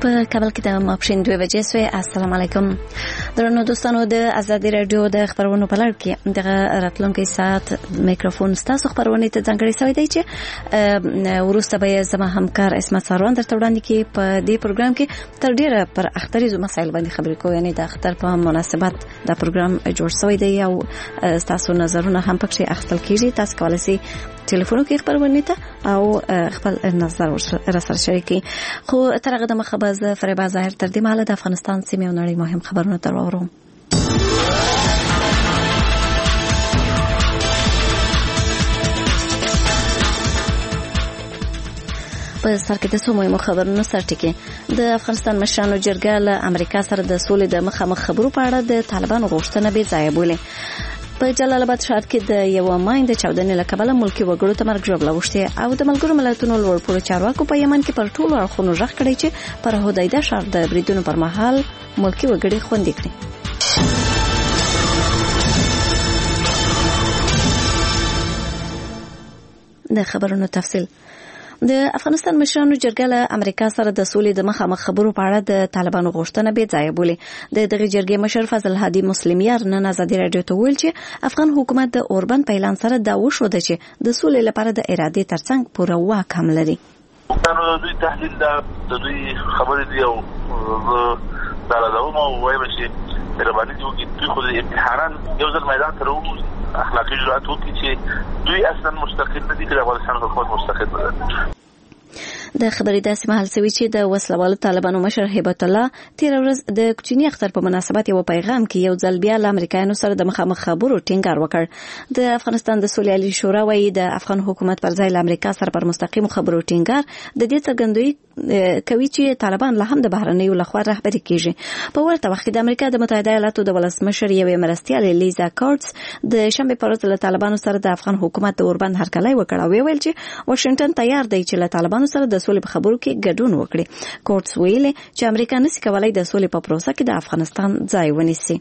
په کابل کې د ماپښین 2 بجې سوې. السلام علیکم درنو دوستانو، د ازادي رادیو د خبرونو په لړ کې دغه راتلونکي ساعت میکروفون ستاسو خبرونه ته ځانګړی شوی دی چې وروسته به زما همکار اسمت ساروان درته وړاندې کړي. په دې پروګرام کې تر ډیره پر اختریزو مسایل باندې خبرې کوو، یعنی د اختر په مناسبت دا پروګرام جوړ شوی دی او تاسو نظرونه هم پکې اخیستل کیږي. تاسو کولای شئ ټلیفون کې خبرونه ته او خپل نظر سره شریکي. خو تر هغه د مخبز فریبا ظاهر تر دې مهاله د افغانستان سیمې او نړۍ مهم خبرونه تر اورو. په سر کې د څو مهمو خبرونو سرټکی. د افغانستان مشرانو جرګه له امریکا سره د سولې د مخامخ خبرو په اړه د طالبانو غوښتنه بې ځایه بولي. په جلال آباد ښار کې د یو ماین د چاودنې له کبله ملکی وګړو ته مرګ ژوبله وشته او د ملګرو ملتونو لوړپوړو چارواکو په یمن کې پر ټولو اړخونو غږ کړی چې پر هدایده ښار د بریدونو پر مهال ملکی وګړي خوندي کړي. د خبرونو تفصیل. د افغانستان مشرانو جرګه له امریکا سره د سولې د مخامخ خبرو په اړه د طالبانو غوښتنه بې ځایه بولي. د دغه جرګې مشر فضل هادي مسلمیار نن ازادي رادیو ته ویل چې افغان حکومت د اوربند په اعلان سره دا وښوده چې د سولې لپاره د ارادې ترڅنګ پوره واک هم لري. دا دوی تحلیل د دوی خبرې دی او دا راځو مو وایم چې رباني دوی خو د امتحان یو ځل میدان ته وروځي اخلاقی جرأت وکړي چې دوی اصلا مستقل نه دي، د افغانستان حکومت مستقل نه دی. د خبرې داسې مهال سوي چې د وسلوالو طالبانو مشر هیبت الله تیر ورځ د کوچنی اختر په مناسبت یو پیغام کې یو ځل بیا له امریکایانو سره د مخامخ خبرو ټینګار وکړ. د افغانستان د سولې عالی شورا وايي د افغان حکومت پر ځای له امریکا سره پر مستقیم خبرو ټینګار د دې څرګندوي کوي چې طالبان له هم د بهرنیو لخوا رهبري کیږي. په ورته وخت کې د امریکا د متحده ایالاتو د ولسمشر یوې مرستیال لیزا کارټس د شنبه پر ورځ له طالبانو سره د افغان حکومت د اوربند هرکلی وکړ او ویل چې واشنگټن تیار دی چې له طالبانو سره د سولې په خبرو کې ګډون وکړي. کورټس ویلي چې امریکا نشي کولای د سولې په پروسه کې د افغانستان ځای ونیسي.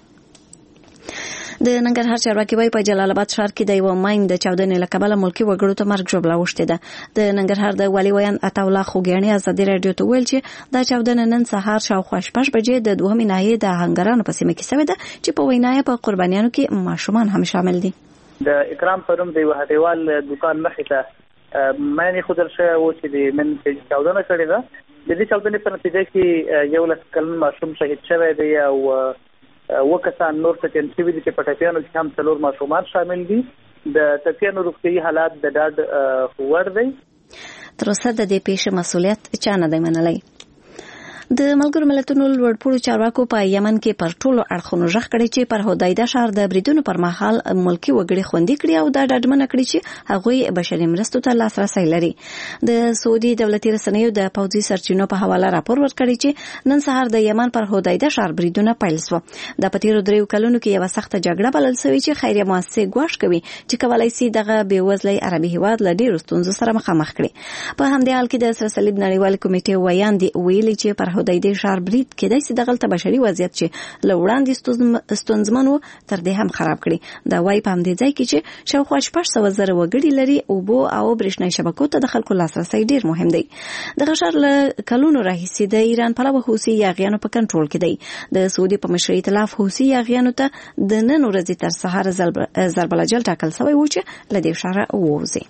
د ننګرهار چارواکي وايي په جلال آباد ښار کې د یو ماین د چاودنې له کبله ملکی وګړو ته مرګ ژوبله وشته ده. د ننګرهار د والي ویان عطاالله خوګیاڼي ازادي رادیو ته ویل چې دا چاودنه نن سهار شاوخوا 6 بجې د دوهمې ناحیې د هنګرانو په سیمه کې شوې ده چې په وینا په قربانیانو کې ماشومان هم شامل دي. د اکرام پروم دی وهدیوال دکان مخې ته معنی خو درشه و چې د من چاودنه کړې ده. د دې چاودنې په نتیجه کې یو لس کلن ماشوم شهید شوی دی او وکسان نور ټپیان شوي دي چې په ټپیانو کې هم 4 ماشومان شامل دي. د ټپیانو روغتیايي حالات د ډاډ وړ دی. تر اوسه د دې پیښې مسؤلیت چا نه دی منلی. د ملګرو ملتونو لوړپوړو چارواکو په یمن کې پر ټولو اړخونو غږ کړی چې پر هدایده ښار د بریدونو پر مهال ملکی وګړي خوندي کړي او دا ډاډمنه کړي چې هغوی بشري مرستو ته لاسرسی لري. د سعودي دولتي رسنیو د پوځي سرچینو په حواله راپور ورکړی چې نن سهار د یمن پر هدایده ښار بریدونه پیل شو. د پتیرو 3 کلونو کې یو سخت جګړه بلل شوې چې خیریه مؤسسې ګواښ کوي چې کولای شي دغه بیوزلي عربي هیواد له ډیرو ستونزو سره مخامخ کړي. په همدې حال کې د سره صلیب نړیوال کمیټې ویان دی ویلي چې پر هدایده ښار برید کېدای شي دغلته بشري وضعیت چې له وړاندې ستونزمن و تر دې هم خراب کړي. دا وايي په همدې ځای کې چې شاوخوا 600,000 وګړي لري اوبو او برېښنايي شبکو ته د خلکو لاسرسی ډیر مهم دی. دغه ښار له کلونو راهیسې د ایران پلوه حوثي یاغیانو په کنټرول کې دی. د سعودي په مشرۍ ائتلاف حوثي یاغیانو ته د نن ورځې تر سهار ضرب الاجل ټاکل شوی و چې له دې ښاره ووځي.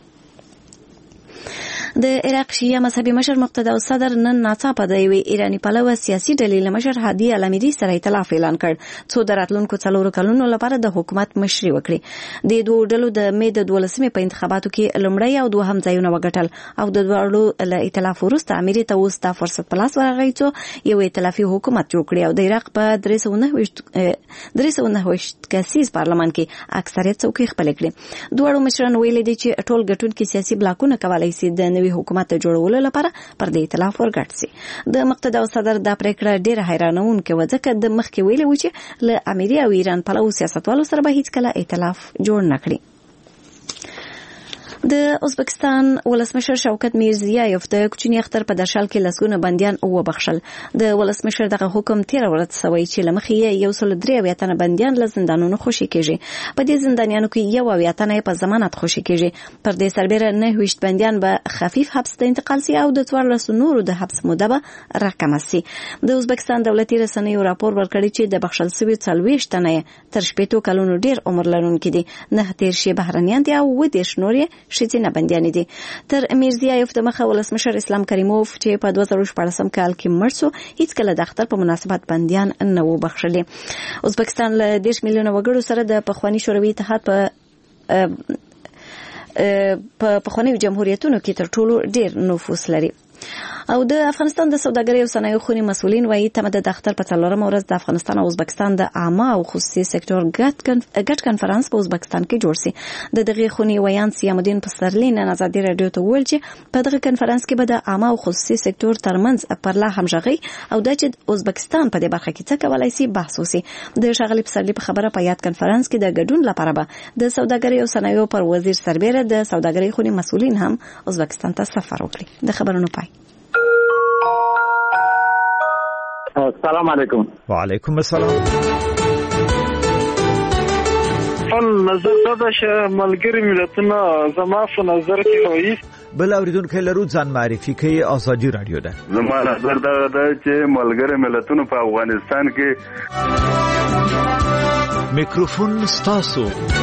د عراق شیعه مذهبي مشر مقتدا الصدر نن ناڅاپه د یوې ایرانی پلوه سیاسي ډلې له مشر هادي الامیری سره ائتلاف اعلان کړ څو د راتلونکو 4 کلونو لپاره د حکومت مشري وکړي. د دوه ډلو د مې د 12مې په انتخاباتو کې لومړی او دوهم ځایونه وګټل او د دواړو له ائتلاف وروسته امیری ته اوس دا فرصت په لاس ورغی چې یو ائتلافي حکومت جوړ کړي او د عراق په 319 کسیز پارلمان کې اکثریت څوکۍ خپل کړي. دوه مشران ویلي دي چې ټول ګټونکي سیاسي بلاکونه کولای شي د نوي حکومت جوړولو لپاره پر دې ائتلاف ورګډ شي. د مقتدا الصدر دا پریکړه ډیره حیرانونکې و ځکه د مخکې ویلي و چې له امریکا او ایران پلوه سیاستوالو سره به هیڅ کله ائتلاف جوړ نه کړي. د ازبکستان ولسمشر شوکت میرزیایف د کوچنی اختر په درشل کې لسګونه بنديان وبخښل. د ولسمشر دغه حکم 13 ورځې سوی چې لمخې یو سل درې ویاتنه بنديان له زندانونو خوشي کېږي. په دې زندانیانو کې یو ویاتنه په ضمانت خوشي کېږي. پر دې سربېره 9 بنديان به خفیف حبس ته انتقال سي او د 14 نورو د حبس موده به راکمه سي. د ازبکستان دولتي رسنیو راپور ورکړی چې د بخښل شوي 40 تنه تر 80 کلونو ډیر عمر لرونکي دي. 9 بهرنیان دي او 10 نور شتینه بنديان دي. تر میرزیایف د مخه ولسمشر اسلام کریموف چې په 2014 کال کې مړ شو هیڅ کله د اختر په مناسبت بنديان نه و بخښلي. ازبکستان له 10 میلیونه وګړو سره د پخوانی شوروي اتحاد په پخوانی جمهوریتونو کې تر ټولو ډیر نفوس لري. او د افغانستان د سوداګرۍ او صنایعو خونې مسؤلین وایي تمه د اختر په 4 ورځ د افغانستان او ازبکستان د عامه او خصوصي سکتور ګډ کنفرانس په ازبکستان کې جوړ شي. د دغه خونې ویان سیامالدین پسرلی نن ازادي رادیو ته ویل چې په دغه کنفرانس کې به د عامه او خصوصي سکتور ترمنځ پر لا همغږي او د ازبکستان په دې برخه کې څه کولای شي بحث وشي. د شغلی پسرلی په خبره په یاد کنفرانس کې د ګډون لپاره به د سوداګرۍ او صنایعو پر وزیر سربېره د سوداګرۍ خونې مسؤلین هم ازبکستان ته سفر وکړي. د خبرونو پای. السلام علیکم. وعلیکم السلام. نظر دا چې ملګری ملتونه زما په نظر کې وایي بل اوریدونکو لرو ځان معرفي کوي. ازادي رادیو ده. زما نظر دا چې ملګری ملتونه په افغانستان کې میکروفون ستاسو.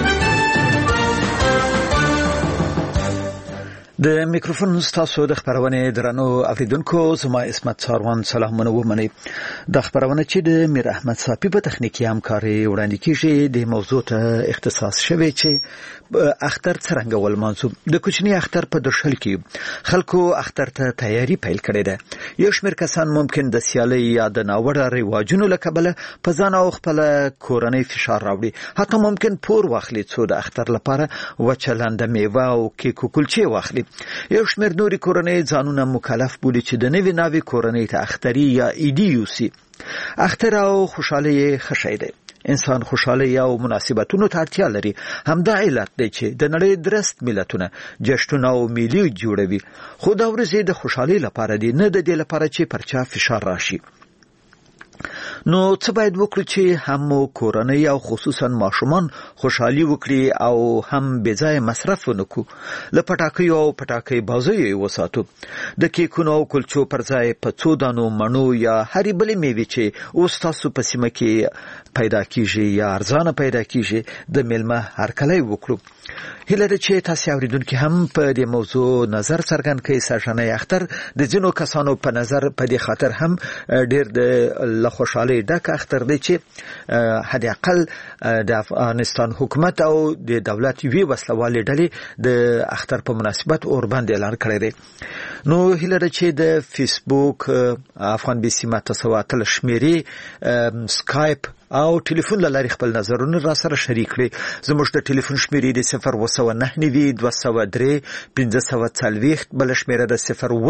د میکروفون ستاسو د خبرونه درنو اوریدونکو زما اسمت ساروان سلامونه ومني. د خبرونه چې د میر احمد صافي په تخنیکی همکاري وړاندې کیږي د موضوع ته اختصاص شوی چې اختر څنګه ول منسوب د کوچنی اختر په درشل کې خلکو اختر ته تیاری پیل کړې ده. یو شمېر کسان ممکن د سیالي یا د ناوړه رواجونو له کبله په ځان او خپل کورنۍ فشار راوړي. حتی ممکن پور واخلي څو د اختر لپاره وچلنده میوه او کیک او کلچې واخلي. یو شمېر نورې کورنۍ ځانونه مکلف بولي چې د نوې ناوې کورنۍ ته اختري یا ایډي یوسي. اختر او خوشحالي ښه ده. انسان خوشحالي او مناسبتونو ته اړتیا لري. همدا علت دی چې د نړۍ درست ملتونه جشنونه او میلې جوړوي. خو دا ورځې د خوشحالي لپاره دي نه د دې لپاره چې پرچا فشار راشي. نو څه باید وکړو چې هم کورنۍ او خصوصا ماشومان خوشحالي وکړي او هم بېځای مصرف ونکړو. له پټاکیو او پټاکۍ بازیو وساتو. د کیکونو او کلچو پر ځای په څو دانو مڼو یا هرې بلې میوې چې اوس تاسو په سیمه کې پیدا کیږي یا ارزانه پیدا کیږي د میلمه هرکلی وکړو. هیله ده چې تاسو اوریدونکو هم په دې موضوع نظر څرګند کړئ. سرشنه اختر د ځینو کسانو په نظر په دې خاطر هم ډېر د خوشحالۍ ډک اختر دی چې حد اقل د افغانستان حکومت او د دولت وی وسلوالې ډلې د اختر په مناسبت اوربند اعلان کړی دی. نو هیله ده چې د فیسبوک افغان بي سي متسواتل شمیرې سکایپ او ټلیفون لاري خپل نظرونه را سره شریک کړئ. زموږ د ټلیفون شمیرې د 0299240 بل شمیره د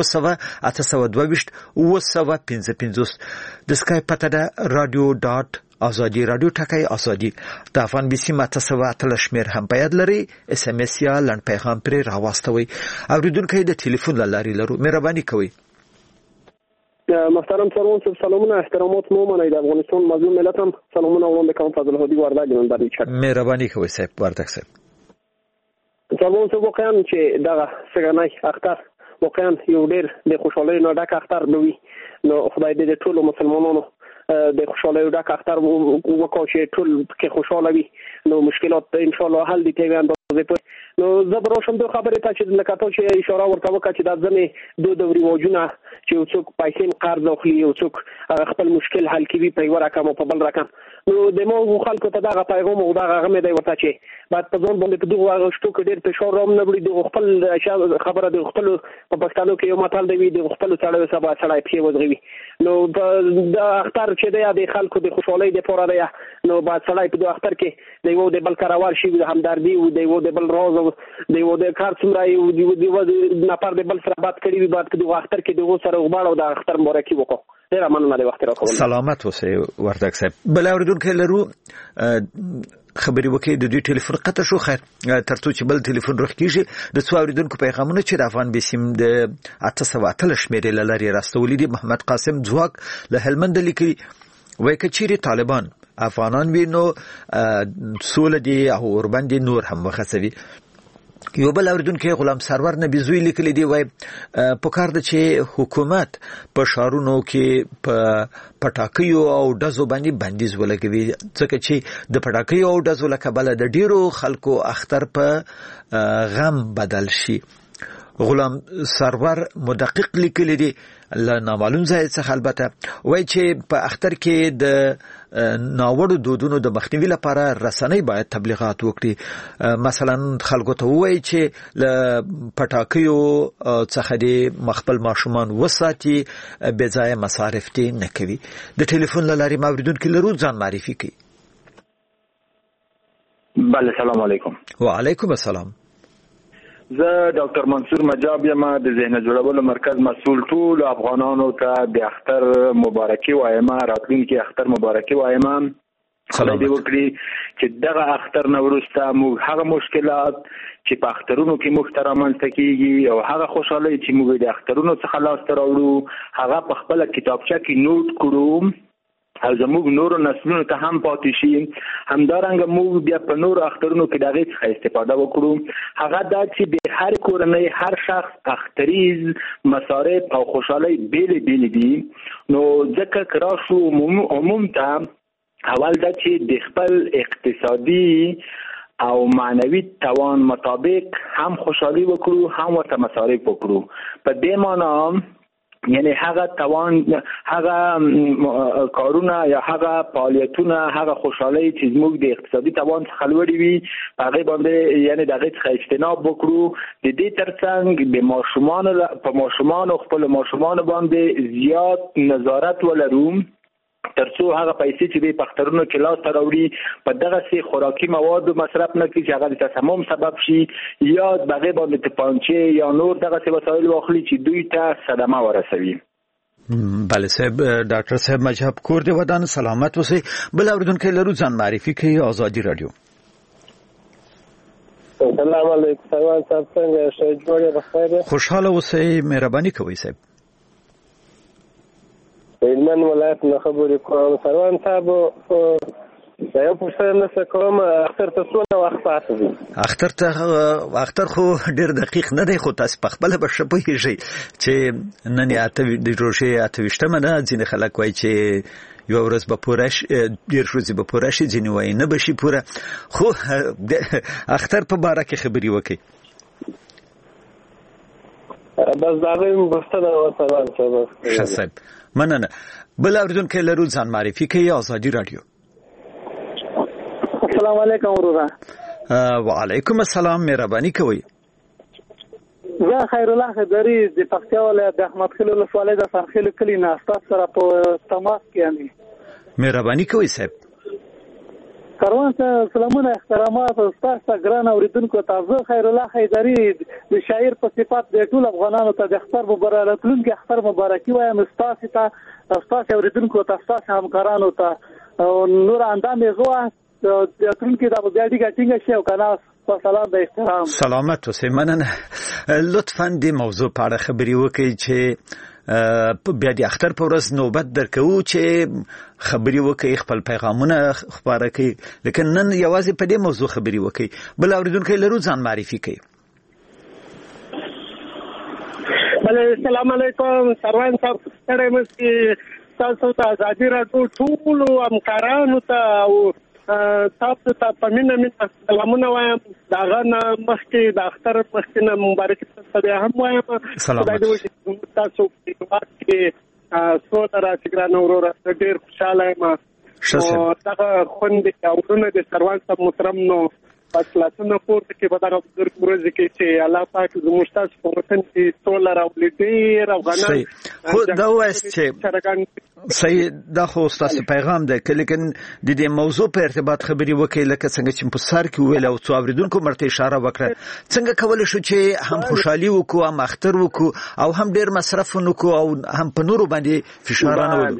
0808225 د سکایپ پته ده radio.azadi رادیو ټکای ازادي. د افغان بي سي متسواتل شمیر هم باید لري. اس ام اس یا لن پیغام پر راوستوي. اوریدونکو د ټلیفون لاري لرو مهرباني کوئ. محترم سروان صاحب سلامونه احترامات مو منئ. د افغانستان مظلوم ملت هم سلامونه وړاندې کوم. فضل هادي وردګ نن باندې چک مهرباني کوئ صاحب وردګ صاحب. سروان صاحب واقعا چې دغه سګنای اختر واقعا یو ډېر د خوشحالۍ نه ډک اختر دی. نو خدای دې ټول مسلمانانو د خوشحالۍ ډک اختر وکړي چې ټول کې خوشاله وي. نو مشکلات ان شاء الله حل دي ته اندازې په. نو زه به روشم دوه خبرې ته چې لکه تاسو چې اشاره ورته وکړه چې د ځنې دوه رواجونه چې یو څوک پیسې قرض اخلي یو څوک خپل مشکل حل کوي په یو رقم او په بل رقم. نو د مو خلکو ته دغه پیغام او دغه غمه دی ورته چې بعد په ځون باندې په دغه غشتو کې ډېر فشار راوم نه وړي. د خپل خبره د خپل په پښتنو کې یو متل دی د خپل سړی سبا سړی پی وځغوي. نو د اختر چې دی د خلکو د خوشحالۍ د پوره دی. نو بعد سړی په د اختر کې د یو د بل کاروار شي د همدردي او د یو د بل راز او د یو د کار څومره یو د نفر د بل سره بات کړي وي. بعد په د اختر کې د سره وباړو د اختر مبارکي وکړو. ډیر مننه د وخت راکول. سلامت اوسئ وردګ صاحب. بل اوریدونکو لرو خبري وکي د دوی ټلیفون قطع شو. خیر ترڅو چې بل ټلیفون روخ کیږي د څو اوریدونکو پیغامونه چې د افغان بسیم د 813 شمیرې لاري راستولې دي. محمد قاسم ځواک له هلمند لیکي وای کچيري طالبان افغانان وینو سول دي او اوربند نور هم وخصوي. یو بل اوریدونکو غلام سرور نبی زوی لیکلی دی وای پکار د چې حکومت په شارونو کې په پټاکیو او دزو باندې بندیز ولګوي ځکه چې د پټاکیو او دزو لکبل د ډیرو خلکو اختر په غم بدل شي. غلام سرور مدقق لیکلی دی له نامعلوم ځای څخه البته وای چې په اختر کې د ناوړو دودونو د مخنیوي لپاره رسنۍ باید تبلیغات وکړي. مثلا خلکو ته وای چې له پټاکیو څخه د مخبل ماشومان وساتي بې ځای مصارف دې نه کوي. د ټلیفون لاري موریدونکو لرو ځان معرفي کوي. بله سلام علیکم. وعلیکم السلام. زه ډاکټر منصور مجاب یم د ذهن جوړولو مرکز مسؤل. ټول افغانانو ته د اختر مبارکي وایم، راتلونکي اختر مبارکي وایم. خدای دې وکړي چې دغه اختر نه وروسته موږ هغه مشکلات چې په اخترونو کې موږ ته رامنځته کیږي او هغه خوشحالي چې موږ د اخترونو څخه لاسته راوړو هغه په خپله کتابچه کې نوٹ کړو او زموږ نورو نسلونو ته هم پاتې شي. همدارنګه موږ بیا په نورو اخترونو کې د هغې څخه استفاده وکړو. هغه دا چې د هر کورنۍ هر شخص اختریز مصارف او خوشحالۍ بیلې بیلې دي. نو ځکه که راشو عموم ته اول دا چې د خپل اقتصادي او معنوي توان مطابق هم خوشحالي وکړو هم ورته مصارف وکړو. په دې معنی یعنی هغه توان هغه کارونه یا هغه فعالیتونه هغه خوشحالي چې زموږ د اقتصادي توان څخه لوړې وي په هغې باندې یعنی د هغې څخه اجتناب وکړو. د دې ترڅنګ د ماشومانو په ماشومانو خپلو ماشومانو باندې زیات نظارت ولرو ترڅو هغه پیسې چې د اخترونو کې لاسته راوړي په دغسې خوراکي موادو مصرف نه کړي چې هغه د تسمم سبب شي یا د هغې باندې توپانچې یا نور دغسې وسایل واخلي چې دوی ته صدمه ورسوي. بله صاحب. ډاکټر صاحب مجاب کور دی ودان سلامت اوسئ. بل اوریدونکی لرو ځان معرفي کوي. آزادي رادیو. سلام علیکم. سروان صاحب څنګه ښه جوړ بخیر؟ خوشحاله اوسئ. مهرباني کوئ صاحب. هلمند ولایت نه خبرې کوم. سروان صاحب دا یو پوښتنه نه کوم اختر ته څونه وخت پاتې دی؟ اختر خو ډېر دقیق نه دی خو تاسو په خپله به ښه پوهېږئ چې نن د روژې 28مه ده. ځینې خلک وایي چې یو ورځ به پوره شي، ډېر ورځې به پوره شي، ځینې وایي نه به شي پوره. خو اختر په باره کې خبرې وکړئ. بس دا غوښتنه پوښتنه سروان صاحب. ښه صاحب مننه. بل اوریدونکی لرو ځان معرفي کوي. آزادي رادیو. السلام علیکم ورور. وعلیکم السلام. مهرباني کوئ. زه خیر الله خضري د پکتیا ولایت د احمد خیل ولسوالۍ د سرخیل کلي نه تاسو سره په تماس کې یم. مهرباني کوئ صاحب. کاروان ته سلامونه احترامات تاسو ته ګران اوریدونکو ته. زه خیر الله خضري د شاعر په صفت د ټول افغانانو ته د اختر مبارک راتلونکي اختر مبارکي وایم. تاسو ته تاسو اوریدونکو ته تاسو همکارانو ته نور اندامې زوه د راتلونکي د بیا ډیګه ټینګه شي او کنه سلام د احترام. سلامت اوسئ. مننه. لطفاً د موضوع په اړه خبرې وکړئ چې بیا د اختر په ورځ نوبت درکوو چې خبرې وکړئ خپل پیغامونه خپاره کړئ. لیکن نن یوازې په دې موضوع خبرې وکړئ. بل اوریدونکی لرو ځان معرفي کړئ. بله سلام علیکم. سروان صاحب ستړی مست تاسو ته آزادي راډیو ټولو همکارانو ته او تاسو ته په مینه سلامونه وایم. د هغه نه مخکې د اختر مخکې نه مبارکي تاسو بیا هم وایم. خدای دې وکړي تاسو په وخت کې سوله راشي ګرانه وروره. ډېر خوشحاله یم. دغه خوندې او ورونه د سروان صاحب محترم نو پاسلاتونه پورته کې په دغه بزرګ ورځ کې چې الله پاک زموږ تاسو په وطن کې ټول راولي ډېر افغانان خو دا وایي چې صحیح دا خو تاسو پیغام دی لیکن د دې موضوع په ارتباط خبري وکړي لکه څنګه چې په سر کې ویل او څو اوریدونکو مرته اشاره وکړه څنګه کولای شو چې هم خوشحالي وکړو هم اختر وکړو او هم ډېر مصرف وکړو او هم په نورو باندې فشار نه ولو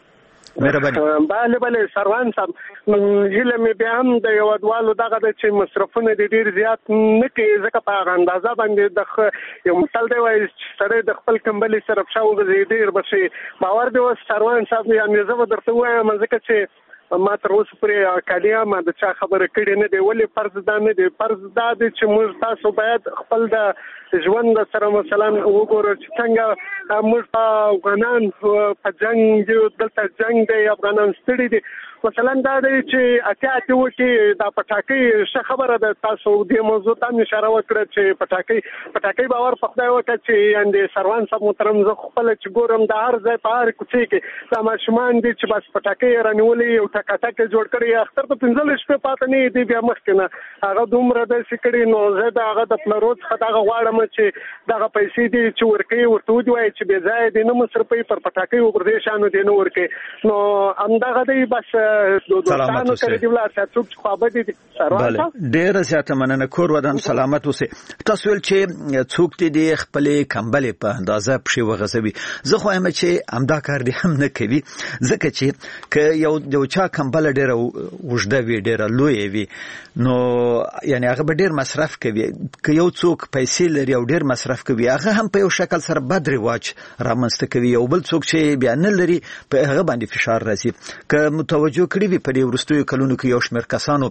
بله سروان صاحب هیله مې بیا هم د هیوادوالو دغه د چې مصرفونه د ډېر زیات نه کوي ځکه په هغه اندازه باندې د یو مثال دی وایي چې سړی د خپل کمبلې سره پښه وغځي ډېر به شي باور دی اوس سروان صاحب یعنې زه به درته ووایم ځکه چې ما تر اوسه پورې کالیا ما د چا خبره کړې نه دی ولې فرض دا نه دی فرض دا دی چې موږ تاسو باید خپل د ژوند سره مثلا وګورو چې څنګه موږ په افغانان په جنګ یو دلته جنګ دی افغانان ستړي دي مثلا دا دی چې اتیا وکي دا پټاکۍ ښه خبره ده تاسو دې موضوع ته اشاره وکړه چې پټاکۍ باور په خدای وکړه چې یعنې سروان صاحب محترم زه خپله چې ګورم د هر ځای په هر کوڅې کې دا ماشومان دي چې بس پټاکۍ یې رانیولې یو ټکاټک یې جوړ کړی اختر ته 15 شپې پاته نه دی بیا مخکې نه هغه دومره داسې کړي نو زه د هغه د پلرو څخه دغه غواړم چې دغه پیسې دي چې ورکوي ورته ووایي چې بې ځایه دي نه مصرفوي پر پټاکۍ وګرځي شانو دي نه ورکوي نو همدغه دی بس دوستانو کړي دی ولا څوک چې خوابدي دي بله ډېره زیاته مننه کور ودان سلامت اوسئ تاسو ویل چې څوک دي خپلې کمبلې په اندازه پښې وغځوي زه خو وایم چې همدا کار دې هم نه کوي ځکه چې که یو چا کمبله ډېره اوږده وي ډېره لویه وي نو یعنې هغه به ډېر مصرف کوي که یو څوک پیسې لري او ډېر مصرف کوي هغه هم په یو شکل سره بد رواج رامنځته کوي یو بل څوک چې بیا نه لري په هغه باندې فشار راځي که متوجه کړي وي په دې وروستیو کلونو کې یو شمېر کسانو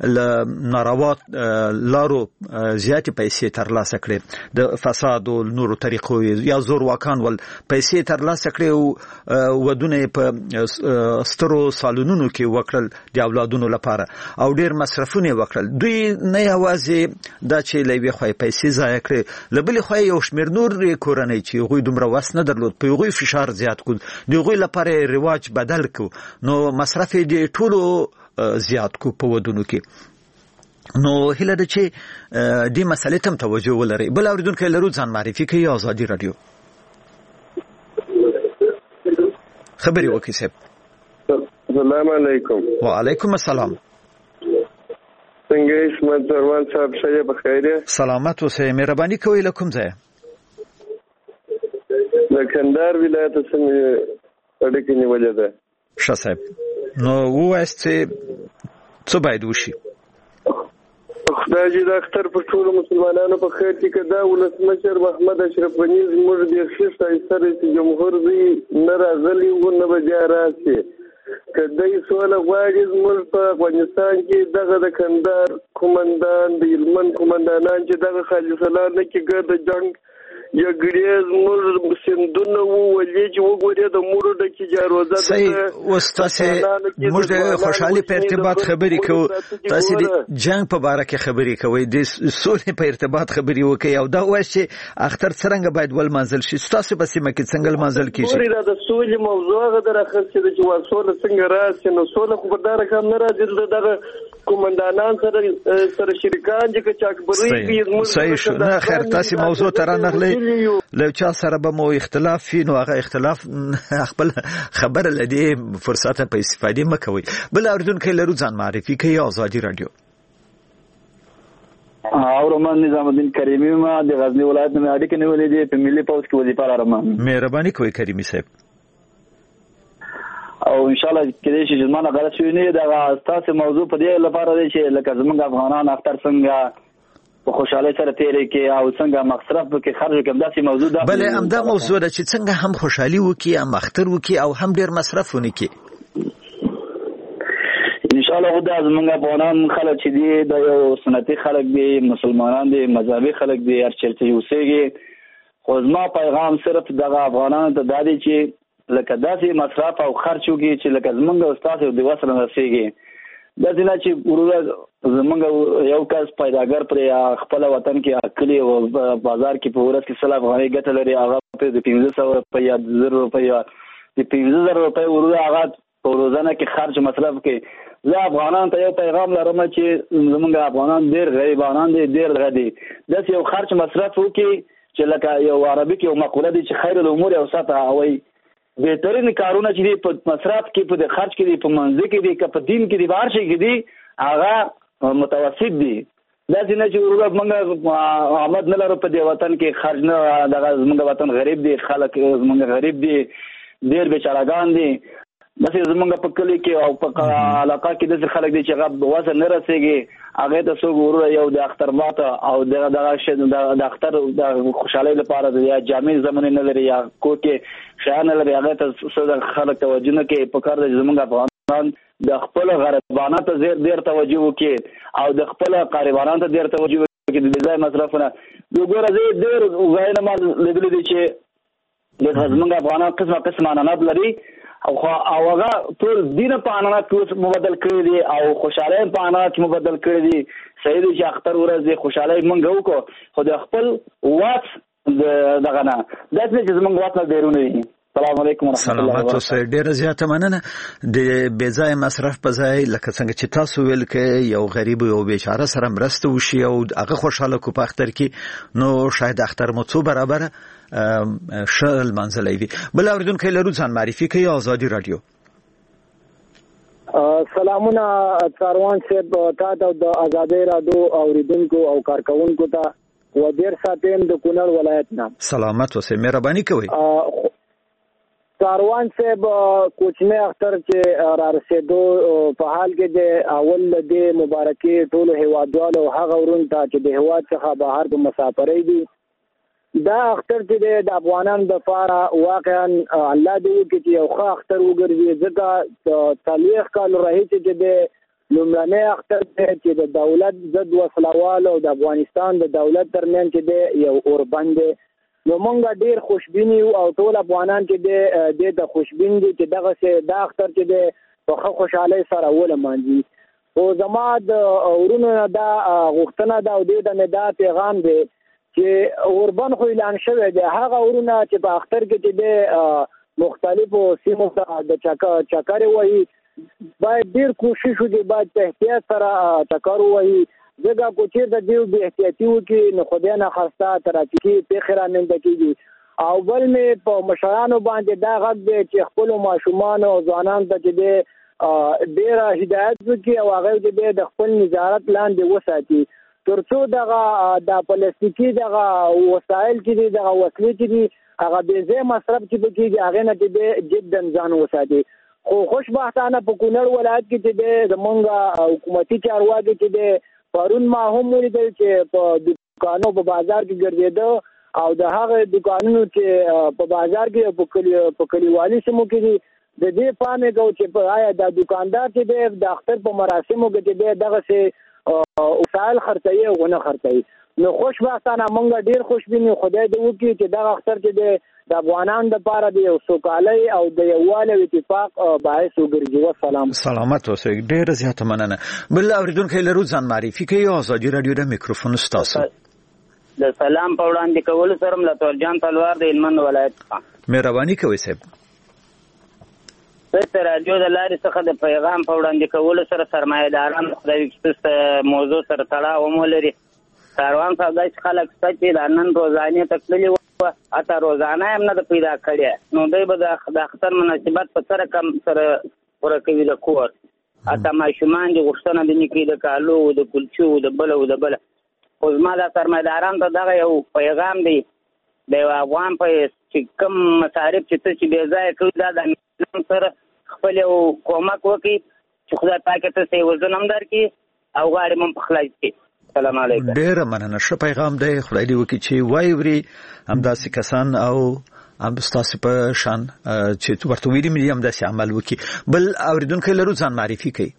له ناروا لارو زیاتې پیسې ترلاسه کړې د فساد او نورو طریقو یا زورواکان ول پیسې ترلاسه کړې او ودونه په سترو سالونونو کې وکړل د اولادونو لپاره او ډېر مصرفونه وکړل دوی نه یوازې دا چې له یوې خوا پیسې ضایع کړې له بلې خوا یو شمېر نور کورنۍ چې هغوی دومره وس نه درلود په هغوی فشار زیات کړو د هغوی لپاره رواج بدل کړو نو مصرف یې ټولو زیات کړو په ودونو کې نو هیله ده چې دې مسلې ته هم توجه ولرئ بل اورېدونکی لرو ځان معرفي کوي ازادي راډیو خبرې وکړئ صاحب السلام علیکم وعلیکم السلام څنګه اسمت سروان صاحب ښه بخیر سلامت اوسئ مهرباني کوئ له کوم ځایه د کندهار ولایت څخه اړیکې نیولې ده ښه صاحب نو ووایاست چې څه باید وشي خدای دې د اختر په ټولو مسلمانانو په خیر کې که دا ولسمشر محمد اشرف غني زموږ د ښایسته رئیس جمهور دی نه راغلی و نه به بیا راشي که دی سوله غواړي زموږ په افغانستان کې دغه د کندهار قومندان د هلمند قومندانان چې دغه خالص الله نه کې ګرد جنګ جګړې زموږ سندونه وولې چې وګورې د مورو د کې جاروزه صحیح اوس تاسې موږ د خوشحالي په ارتباط خبرې کوو تاسې د جنګ په باره کې خبرې کوئ د سولې په ارتباط خبرې وکړئ او دا وایي چې اختر څرنګه باید ولمانځل شي ستاسو په سیمه کې څنګه لمانځل کېږي دا د سولې موضوع هغه در اخستې ده چې سوله څنګه راشي نو سوله خو په دا رقم نه راځي دغه قومندانان سره شریکان چې چاکبري صحیح شو نه خیر تاسې موضوع ته رانغلئ له چا سره به مو اختلاف وي نو هغه اختلاف خپل خبره له دې فرصته په استفادې مه کوئ بل اورېدونکی لرو ځان معرفي کوي ازادي راډیو رومان نظام الدین کریمی ما د غزنی ولایت نه اړیکې نیولې دي په ملي پوز کې وظیفه لرم مهرباني کوئ کریمی صاحب او ان شاء الله کېدای شي چې زما نه غلط شوی نه دا تاسو موضوع په دې لپاره دی چې لکه زمونږ افغانان اختر څنګه په خوشاله سره تیرې کې او څنګه مصرف کې خرج کې داسې موضوع ده بله همدا موضوع ده چې څنګه هم خوشحالي وکړي هم اختر وکړي او هم ډېر مصرف ونه کړي ان شاء الله خدای زمونږ افغانان خلک چې دي د یو سنتي خلک دي مسلمانان دي مذهبي خلک دي هر چیرته اوسېږي خو زما پیغام صرف دغه افغانانو ته دا دی چې لکه داسې مصرف او خرج وکړي چې لکه زمونږ استاد د وسره رسېږي دا ځینه چې ورور زمونږ یو کس پیداګر پر خپل وطن کې اکلی او بازار کې په ورځ کې سلا افغاني ګټه لري هغه په 1500 روپیا 1000 روپیا د 15000 روپیا ورور هغه په روزانه کې خرج مصرف کې زه افغانان ته یو پیغام لرم چې زمونږ افغانان ډېر غریبانان دي، ډېر غدي. داسې یو خرچ مصرف وکړي چې لکه یو عربي کې یو مقوله دي چې خیر الامور اوسطها، وایي بهترین کارونه چې دي په مصرف کې، په خرچ کې دي، په منځ کې دي، که په دین کې دي، په هر شي کې دي، هغه متوسط دي. داسې نه چې ورور موږ آمد نه لرو په دې وطن کې خرج نه، دغه زمونږ وطن غریب دي، خلک زمونږ غریب دي، ډېر بیچارهګان دي. داسې زمونږ په کلي کې او په علاقه کې داسې خلک دي چې هغه وزن نه رسېږي، هغې ته څوک ورور یو د اختر ماته او د اختر د خوشحالۍ لپاره یا جامې زمینې نه لري یا کور کې شیان نه لري، هغې ته څه خلک توجه نه کوي. په کار ده چې زمونږ افغانان د خپل غریبانو ته ډېر توجه وکړي او د خپل غریبانو ته ډېر توجه وکړي د بې ځایه مصرفونه. وګوره زه ډېر ځایونه ما لیدلي دي چې زمونږ افغانان قسمه قسمه عنعنات لري او هغه ټول دین په عنعنات کې مبدل کړی دي او خوشحالۍ په عنعنات کې مبدل کړی دي. صحیح دی چې اختر ورځ د خوشحالۍ مونږ وکړو، خو د خپل واټ دغه نه داسې چې زمونږ واټ نه بیرون وي. السلام علیکم ورحمۃ الله وبرکاته. سلامات اوسئ. ډېره زیاته مننه. د بې ځایه مصرف په ځای لکه څنګه چې تاسو ویل کې یو غریب او بیچاره سره مرسته وشي او هغه خوشاله کو په اختر کې، نو شاید اختر مو څو برابر شل منځلې وي. بل اوریدونکو لرو ځان معرفي کوي. آزادي رادیو. سلامونه څاروان صاحب تا د آزادي رادیو اوریدونکو او کارکونکو ته و ډیر ساتم د کونړ ولایت نه. سلامت اوسئ، مهرباني کوئ. څاروان صاحب کوچنی اختر چې را رسېدو په حال کې د اول د مبارکي ټولو هیوادوالو هغه ورونو ته چې د هیواد څخه بهر په مسافرۍ دي، دا اختر چې د افغانانو د لپاره واقعا الله دې وکړي چې یو ښه اختر وګرځي، ځکه 40 کال راهیسې چې د لومړنی اختر چې د دولت ضد وسلوال او د افغانستان د دولت ترمنځ چې د یو اوربند دی، نو مونږ ډېر خوشبین یو او ټول افغانان چې د خوشبین دي چې دغه دا اختر چې د په ښه خوشحالۍ سره ولمانځي. خو زما د ورونو نه دا غوښتنه ده او دې ته مې دا پیغام دی چې اوربند خو اعلان شوی دی، هغه ورونه چې په اختر کې چې د مختلفو سیمو ته د چکرې وهي باید ډېر کوشش وکړي، باید په احتیاط سره چکر ووهي، ځکه که چېرته دیو بې احتیاطي وکړي نو خدای نخواسته ترافیکي پیښې رامنځته کېږي. او بل مې په مشرانو باندې دا غږ دی چې خپلو ماشومانو او ځوانانو ته چې دی ډېره هدایت وکړي او هغه چې دی د خپل نظارت لاندې وساتي، تر څو دغه د پلاستیکي دغه وسایل چې دي، دغه وسلې چې دي، هغه بې ځایه مصرف چې به کېږي هغې نه چې دی جدا ځان وساتي. خو خوشبختانه په کونړ ولایت کې چې دی زمونږ حکومتي چارواکي چې دی پرون ما هم ولیدل چې په دکانو په بازار کې ګرځېده او د هغه دکانونو چې په بازار کې په کلیوالي سیمو کې دي د دې پام یې کوو چې آیا دا دکاندار چې دی د اختر په مراسمو کې چې دی دغسې وسایل خرڅوي او نه خرڅوي. نو خوشبختانه موږ ډېر خوشبین یو، خدای دې وکړي چې دغه اختر چې دی د افغانانو لپاره د یو سوکالۍ او د یووالي او اتفاق باعث وګرځي. والسلام. سلامت اوسئ. ډېره زیاته مننه. بل اوریدونکو لرو ځان معرفي کوي. آزادي رادیو د میکروفون ستاسو. د سلام په وړاندې کولو سره ملتور جان تلوار د هلمند ولایت څخه. مهرباني کوئ صاحب. د رادیو د لارې څخه د پیغام په وړاندې کولو سره سرمایه‌داران خدای وکړي موضوع سره تړاو هم ولري. کاروان صاحب داسې خلک شته چې د نن روزانې ته تللي وه، حتی روزانه هم نه ده پیدا کړې، نو دوی به د اختر مناسبت په څه رقم سره پوره کوي د کور، حتی ماشومان دي غوښتنه دې کوي د کالو د کلچو د بله او د بله. خو زما دا سرمایه‌دارانو ته دغه یو پیغام دی د یو افغان په چې کوم مصارف چې ته چې بې ځایه کوي دا د نظام سره خپل یو کومک وکړي چې خدای پاک ته څه وزن هم درکړي او غاړې هم په خلاص کړي. السلام علیکم. ډېره مننه. ښه پیغام دی. خدای دې وکړي چې وایوري همداسې کسان او هم ستاسو په شان چې ورته ویلي مې همداسې عمل وکړي. بل اوریدونکی لرو ځان معرفي کوي.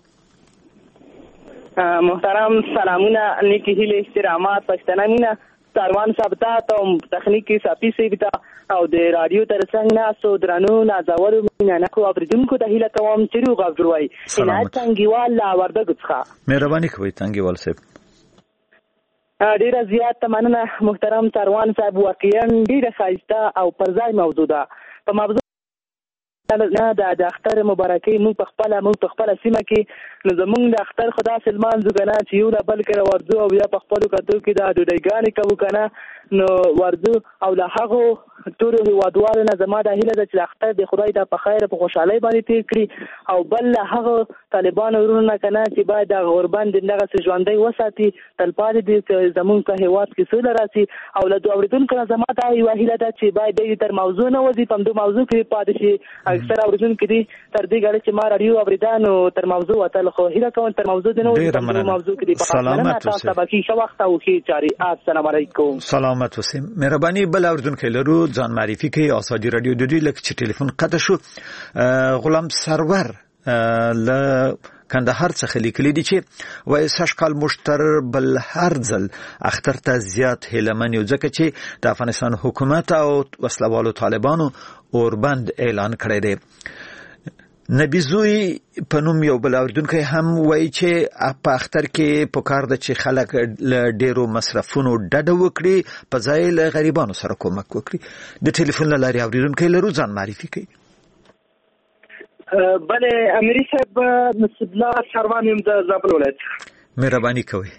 محترم سلامونه، نیکی هیله، احترامات، پښتنه مینه څاروان صاحب ته او تخنیکي صافي صاحب ته او د رادیو ترڅنګ ناستو درنو نازولو مینانکو اوریدونکو ته هیله کوم چې روغ افضل وای. عنایت تنګیوال له وردګو څخه. مهرباني کوئ تنګیوال صاحب. ډیره زیاته مننه محترم څاروان صاحب، واقعا ډیره ښایسته او پر ځای موضوع ده. په موضوع نه د اختر مبارکي موږ په خپل سیمه کې نو زمونږ د اختر خدا سلمان زګنا چې یو لا بل کړه ورځو او یا په خپل کتو کې د ډوډۍ کوو کنه نو ورځو او له هغه ټول هیوادوالو نه زما د هیله د اختر د خدای د په خیر په خوشحالي باندې تیر کړي او بل هغه طالبان ورونه کنه چې باید د غربند دغه ژوندۍ وساتي تلپاتې دي زمونږ په هیواد کې سوله راسي او له دوه اوریدونکو زما ته یو هیله ده چې باید د تر موضوع نه وځي په دې موضوع کې پاتې شي اکثر اوریدونکو دي تر دې غاړي چې ما رادیو اوریدانو تر موضوع وتل خو هیله کوم تر موضوع نه وځي په موضوع کې دي سلامات اوسئ باقي شو وخت او کې چاري السلام علیکم سلامات اوسئ مهرباني بل اوریدونکو لرو ځان معرفي کوي آزادي رادیو د دې لکه چې ټلیفون قطع شو غلام سرور ل کندهار څخه لیکلي دي چې وایي سږکال مشتر بل هر ځل اختر ته زیات هیلمن یو ځکه چې د افغانستان حکومت او وسلوالو طالبانو اوربند اعلان کړی دی نبی زوی په نوم یو بل اوریدونکی هم وایي چې په اختر کې پکار ده چې خلک له ډیرو مصرفونو ډډه وکړي په ځای له غریبانو سره کومک وکړي د ټلیفون له لارې اوریدونکی لرو ځان معرفي کوي بله امری صاحب نصیب الله شروان یم د زابل ولایت مهرباني کوي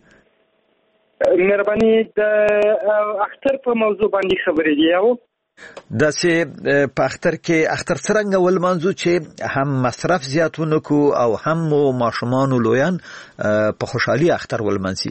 مهرباني د اختر په موضوع باندې خبرې دی او دا چې په اختر کې اختر څنګه ولمانځو چې هم مصرف زیاتونه کو او هم ماشومان او لویان په خوشحالي اختر ولمانځي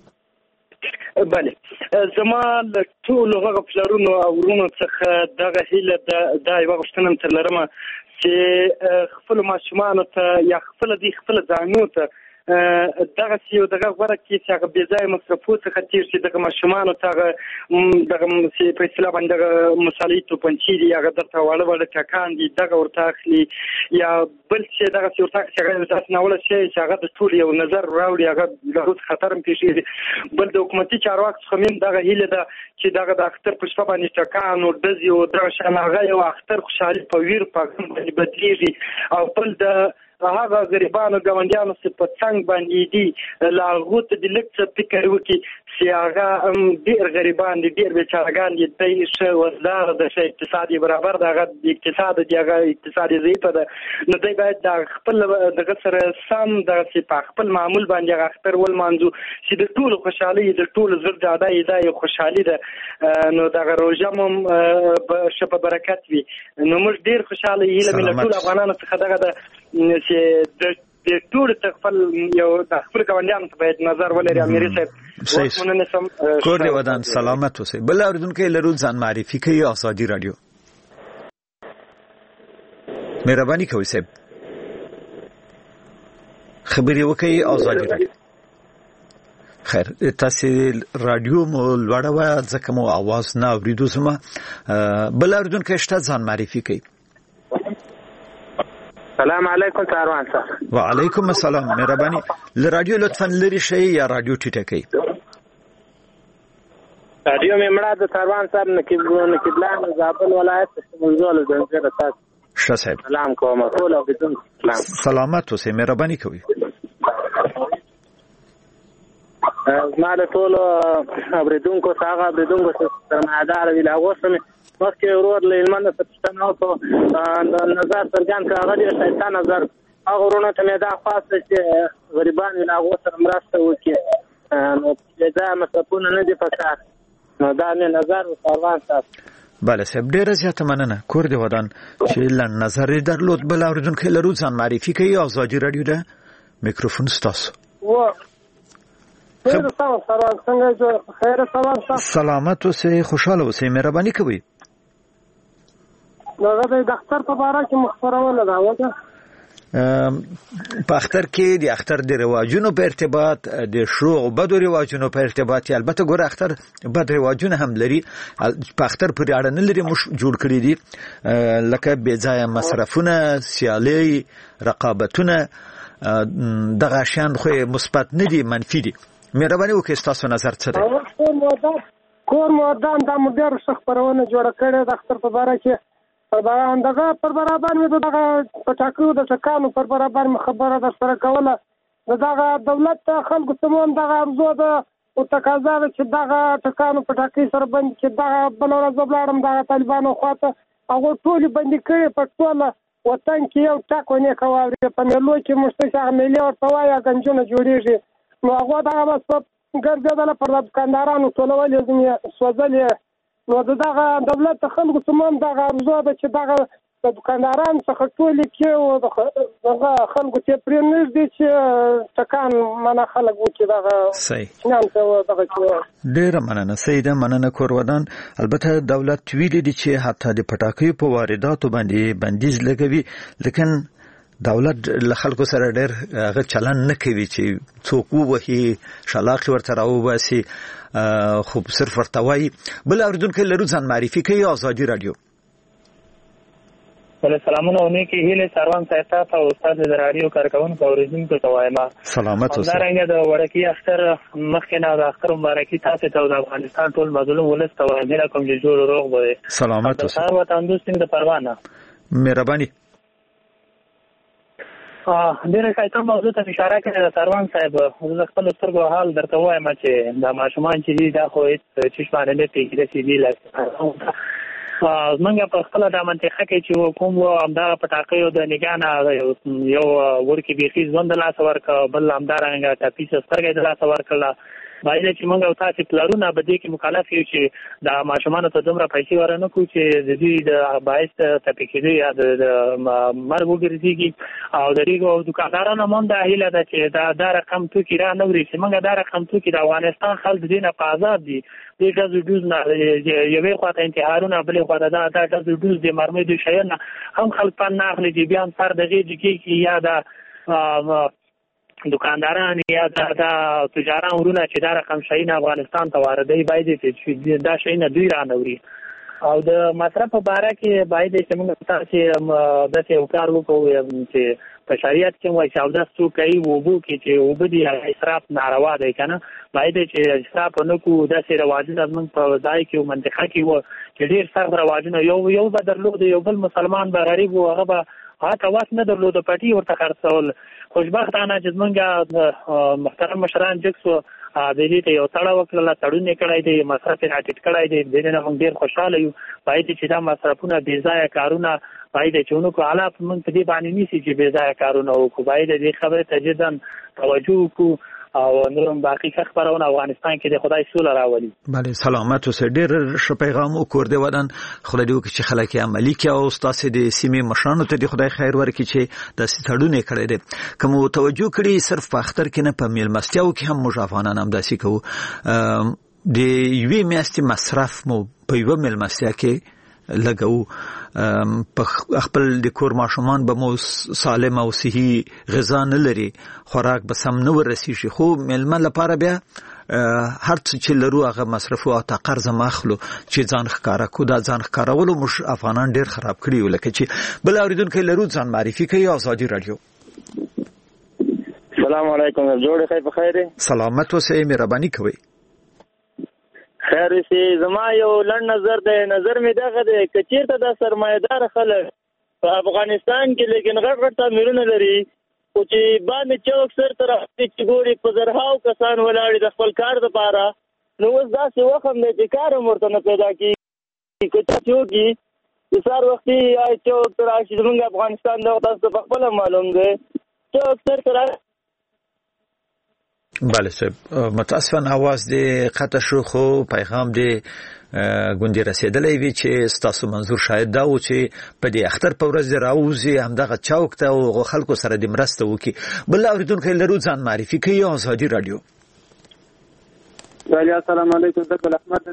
بله زما له ټولو هغه پلرونو او ورونو څخه دغه هیله د یوه غوښتنه تر لرمه چې خپل ماشومان ته یا خپل ځانو ته دغه یو دغه غوړه کې چې هغه بې ځای مصرفو څخه تیر شي دغه ماشومانو ته دغه په اصطلاح باندې دغه مصالحې توپنچې دي هغه درته واړه ټکان دي دغه ورته اخلي یا بل چې دغه ورته چې هغه تاسو ناوله شي چې هغه د ټول یو نظر راوړي هغه له خطر هم پیښیږي بل د حکومتي چارواکو څخه هم دغه هیله ده چې دغه د اختر په شپه باندې ټکان او ډزې او دغه شان هغه یو اختر خوشحالي په ویر په غم باندې بدلېږي او بل د هغه غریبانو ګاونډیانو چې په څنګ باندې دي لا هغو ته د لږ څه فکر وکړي چې هغه ډېر غریبان دي ډېر بیچارهګان دي دی ښه وزداره ده ښه اقتصاد یې برابر ده هغه اقتصاد دی هغه اقتصاد یې ضعیفه ده نو دی باید د خپل دغه سره سم دغسې په خپل معمول باندې هغه اختر ولمانځو چې د ټولو خوشحالي د ټولو زړه ډاډه یې دا یو خوشحالي ده نو دغه روژه مو ښه په برکت وي نو موږ ډېر خوشحاله هیله مې له ټولو افغانانو څخه دغه ده چې د ټول خپل یو د خپل ګاونډیانو ته باید نظر ولري امیر صاحب کور دی ودان سلامت اوسئ بل اوریدونکو لرو ځان معرفي کوي آزادي رادیو مهرباني کوئ صاحب خبرې وکړئ آزادي رادیو خیر تاسو رادیو مو لوړه و ځکه مو आवाज نه اوریدو زما بل اوریدونکو شته ځان معرفي کوي السلام علیکم ساروان صاحب وعلیکم السلام مهرباني ل رادیو لطفا لري شي یا رادیو ټیټه کوي رادیو ممړه د ساروان صاحب نکیبلان زابل ولایت منځول د تاسو ښه صاحب سلام کوم ټول اوریدونکو سلام سلامات اوسئ مهرباني کوي ما له ټول اوریدونکو سرمایه‌دار ویل هغه مخکې ورور له علمانه پښتنه او د نظر سرګان کاغذي شیطان نظر هغه ورونه ته دا خاصه چې غریبان له هغه سره مرسته وکړي نو دا مصرفونه نه دي پکار نو دا نه نظر ساروان صاحب بله صاحب ډیره زیاته مننه کور دی ودان چې لن نظر درلود بل اوریدونکو لرو ځان معرفي کوي آزادي رادیو ده میکروفون ستاسو سلامت اوسئ خوشاله اوسئ مهرباني کوئ دغه د اختر په اړه کې مخبرونه ده وګه په اختر کې د اختر د رواجونو په ارتباط د شروع او بدو رواجونو په ارتباط البته ګوره اختر بد رواجونه هم لري په اختر پورې اړه نه لري مش جوړ کړی دي لکه بې ځایه مصرفونه سیالي رقابتونه دغه شیان خو مثبت نه دي منفي دي مهرباني وکړئ ستاسو نظر څه دی کور مودان د مدیر خبرونه جوړ کړي د اختر په اړه کې دغه پر برابر مې دغه پټاکو د ټکانو پر برابر خبره در سره کوله دغه دولت خلکو سمون دغه ارزو ده او تقاضا ده چې دغه ټکانو پټاکي سره بند چې دغه بل ورځ بلارم دغه طالبانو خواته هغه ټول بندي کړي په ټول وطن کې یو ټاک ونه کوي په ملو کې مشته عملیه ورته وایي غنجونه جوړیږي نو هغه دا بس ګرځیدل پر دکاندارانو ټولول یې سوځلې نو دغه دولت خلکو سمون دغه ارزو ده چې دغه د دکاندارانو څخه ټول کې او دغه خلکو ته پرې نږدې چې تکان منه خلک وکړي دغه صحیح نن څه دغه ډېر مننه سیده مننه کورودان البته دولت ویلي دي چې حتی د پټاکیو په وارداتو باندې بندیز لګوي لیکن دولت له خلکو سره ډېر هغه چلن نه کوي چې څوک ووهي شلاقې ورته راوباسي خو صرف ورته وایي بل اورېدونکی لرو ځان معرفي کوي ازادي راډیو سلامونه او نیکی هیله سروان صاحب ته استاد د رادیو کارکونکو اوریدونکو ته وایم سلامت اوسه دا رنګ د وړکی اختر مخکې نه د اختر مبارکي تاسو ته د افغانستان ټول مظلوم ولس ته وایم کوم چې جوړ روغ وي سلامت اوسه سره وطن دوستین د پروانه مهرباني ډیره ښایسته موضوع ته اشاره کړې ده سروان صاحب زه خپل سترګو حال درته وایم چې دا ماشومان چې دي دا خو هېڅ چشمانه نه پېږي چې دي زمونږ په خپله دا منطقه کې چې کوم همدغه پټاکیو د نګاه نه یو ورکې بیخي ژوند د لاسه ورکړه بل همدارنګه ټپیسه سترګه یې د لاسه ورکړله باید چې موږ او تاسې پلرونه به دې کې مکلف یو چې د ماشومانو ته دومره پیسې ورنه کړو چې د دوی د باعث ټپي کېدو یا د مرګ وګرځېږي او د دې او دوکاندارانو هم دا هیله ده چې دا رقم توکي را نه وړي چې موږ دا رقم توکي د افغانستان خلک دې نه په آزاد دي دې ډزو ډوز نه یوې خوا ته انتحارونه بلې خوا ته دا ډزو ډوز د مرمۍ د شیانو هم خلک پند نه اخلي چې بیا هم سر د غېږې کېږي یا د دکانداران یا دا تجاران ورونه چې دا رقم شیونه افغانستان ته واردوي باید چې دا شیونه دوی را نه وړي او د مصرف په باره کې باید چې موږ تاسې داسې یو کار وکړو چې په شریعت کې وایي چې اودس څوک کوي اوبو کې چې اوبه دي اسراف ناروا دی که نه باید چې اسراف ونه کړو داسې رواجونه زموږ په ځای کې او منطقه کې وو چې ډېر سخت رواجونه یو به درلود یو بل مسلمان به غریب و هغه به هغه واس نه درلود پټي ورته خرڅول خوشبختانه چې زمونږ محترم مشران جکسو دې ته یو تړه وکړله تړون یې کړی دی مصرف یې راټیټ کړی دی دې نه موږ ډېر خوشحاله یو باید چې دا مصرفونه بې ځایه کارونه باید چې ونکړو حالا موږ په دې باندې نیسي چې بې ځایه کارونه وکړو باید دې خبرې ته جدا توجه وکړو او نور هم باقي خبرونه افغانستان کې د خدای سوله راولي بله سلامت اوسه ډېر ښه پیغام وکړ ودان خدای دې وکړي چې خلک یې عملي کړي او ستاسې د سیمې مشرانو ته د خدای خیر ورکړي چې داسې تړون یې کړی دی که مو توجه کړي صرف په اختر کې نه په میلمستیاو کې هم موږ افغانان همداسې کوو د یوې میاشتې مصرف مو په یوه میلمستیا کې لګو په خپل د کور ماشومان به مو سالم او صحي غذا نه لري خوراک به سم نه ورسیږي خو میلمه لپاره بیا هر څه چې لرو هغه مصرفو او قرض ماخلو چې ځان ښکارا کو دا ځان ښکارولو موږ افغانان ډېر خراب کړي یو لکه چې بل اوریدونکو لرو ځان معرفي کوي ازادي رادیو السلام علیکم جوړ خیر په خیر سلامت اوسئ مهرباني کوئ خیر سي زما یو لړ نظر دی نظر می دغه دی کچیرته د سرمایدار خلک په افغانستان کې لیکن غټ غټ تعمیرونه لري او چې باندې چوک سر تر چې ګوري په زرهاو کسان ولاړ د خپل کار لپاره نو اوس داسې وخت دی چې کار مرته نه پیدا کیږي کته چوکي د سار وختي چوک تر چې موږ افغانستان د تاسو په خپل معلوم دی چوک سر تر بله صاحب متاسفانه आवाज دې قطع شو خو پیغام دې ګوندې رسیدلی وي چې ستاسو منظور شاید دا و چې په دې اختر په ورځ دې راوځي همدغه چوک ته او خلکو سره دې مرسته وکړي بل اوریدونکی لرو ځان معرفي کوي ازادي رادیو السلام علیکم زکل احمد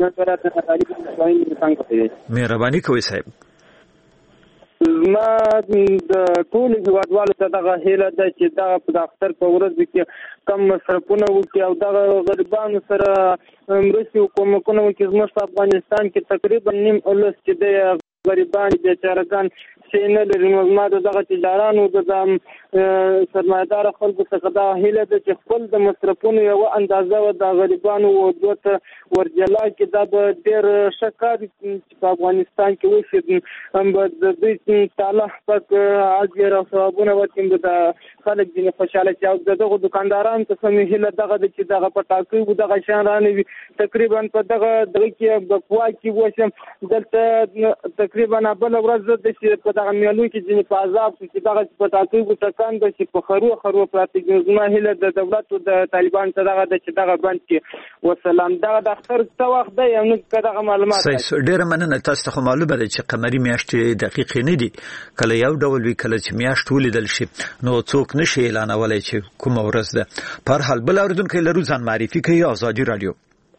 مهرباني کوئ صاحب ما د ټول هیوادوالو ته دغه هیله ده چې دغه په اختر په ورځ کې کم مصرفونه وکړي او دغه غریبانو سره مرستې او کومکونه وکړي زموږ په افغانستان کې تقریبا نیم اولس چې د غریبان بیچارهګان شي نه لري. نو زما دغه تجارانو د سرمایدار خلکو څخه دا هیله ده چې خپل د مصرفونو یو اندازه و د غریبانو ورته ورجلا کې دا به ډېر ښه کار چې په افغانستان کې وشي هم به د دوی تعالی پاک اجر او ثوابونه ورکړي د خلک ځینې خوشحاله شي. او دغه دکاندارانو ته هم هیله دغه ده چې دغه پټاکۍ دغه شیان رانوي. تقریبا په دغه کې بکوا کې وشم دلته تقریبا بله ورځ زه چې په دغه میلو کې ځینې په عذاب شو چې دغه پټاکۍ ټکان ده چې په خرو پراته دي. زما هیله د دولت او د طالبانو ته دغه ده چې دغه بند کړي. وسلام. دغه د اختر څه وخت دی او نو دغه معلومات ډېره مننه. تاسو ته معلومه ده چې قمري میاشتې دقیقې نه دي، کله یو ډول وی کله چې میاشت ولیدل شي نو څوک نشي اعلانولای چې کومه ورځ ده. په هر حال بل اوریدونکو لرو ځان معرفي کوي. آزادي رادیو.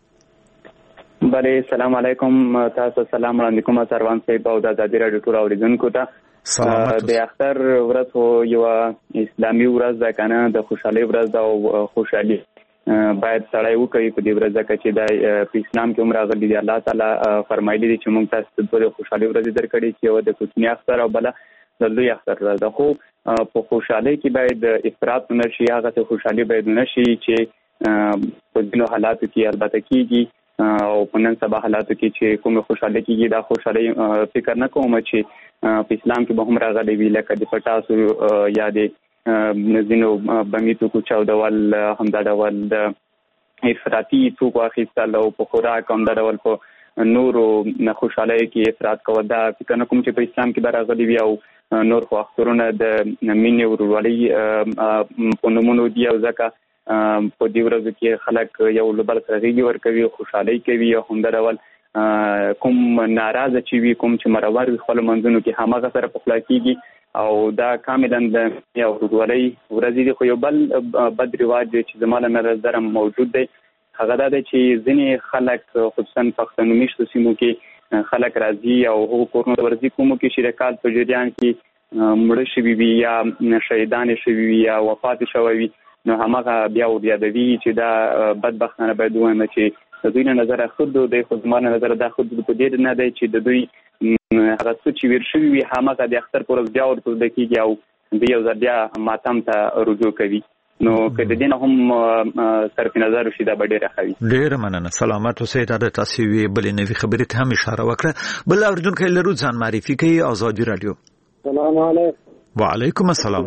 بله سلام علیکم. تاسو سلام وړاندې کوم سروان صاحب او د آزادي رادیو ټول اوریدونکو ته. د اختر ورځ خو یو اسلامي ورځ ده کنه، د خوشحالي ورځ ده او خوشحالي باید سړی وکړي په دې ورځ کې د په اسلام کې هم راغلي دي. الله تعالی فرمایلی دي چې موږ تاسو ته د خوشحالي ورځ درکړي چې یو د کوچني اختر او بل د لوی اختر ورځ ده. خو په خوشحالي کې باید افراط نه شي، هغه څه خوشحالي باید نه شي چې په ځینو حالاتو کې البته کېږي او په نن سبا حالاتو کې چې کومه خوشحالي کېږي دا خوشحالي فکر نه کوم چې په اسلام کې به هم راغلي وي، لکه د پټاسو یا د ځینو بمیتو کو چاودول، همدا ډول د افراطي توکو اخیستل او په خوراک همدا ډول په نورو خوشحالۍ کې افراط کول دا فکر نه کوم چې په اسلام کې به راغلي وي. او نور خو اخترونه د مینې ورورولۍ په نومونو دي او ځکه په دې ورځو کې خلک یو له بل سره غېږې ورکوي، خوشحالۍ کوي او همدا ډول کوم ناراضه چې وي، کوم چې مرور وي خپلو منځونو کې هماغه سره پخلا کېږي او دا کاملا د یو ورورولۍ ورځې دي. خو یو بل بد رواج دی چې زما له نظره موجود دی، هغه دا دی چې ځینې خلک خصوصا پښتنو میشتو سیمو کې خلک راځي او هغو کورونو ته ورځي کومو کې چې د کال په جریان کې مړه شوي وي یا شهیدانې شوي وي یا وفات شوی وي، نو هماغه بیا وریادوي چې دا بدبختانه باید ووایم چې د دوی نه نظره خود دی، خو زما نه نظره دا خود په دې نه دی چې د دوی هغه څه چې ویر شوي وي هماغه د اختر پر ورځ بیا ورته زده کېږي او د یو ځل بیا ماتم ته رجوع کوي. نو که د دې نه هم صرف نظر وشي دا به ډېره ښه وي. ډېره مننه. سلامت اوسئ. دا د تاسو بلې نوې خبرې ته هم اشاره وکړه. بل اوریدونکی لرو ځان معرفي کوي. آزادي رادیو. سلام علیکم. وعلیکم السلام.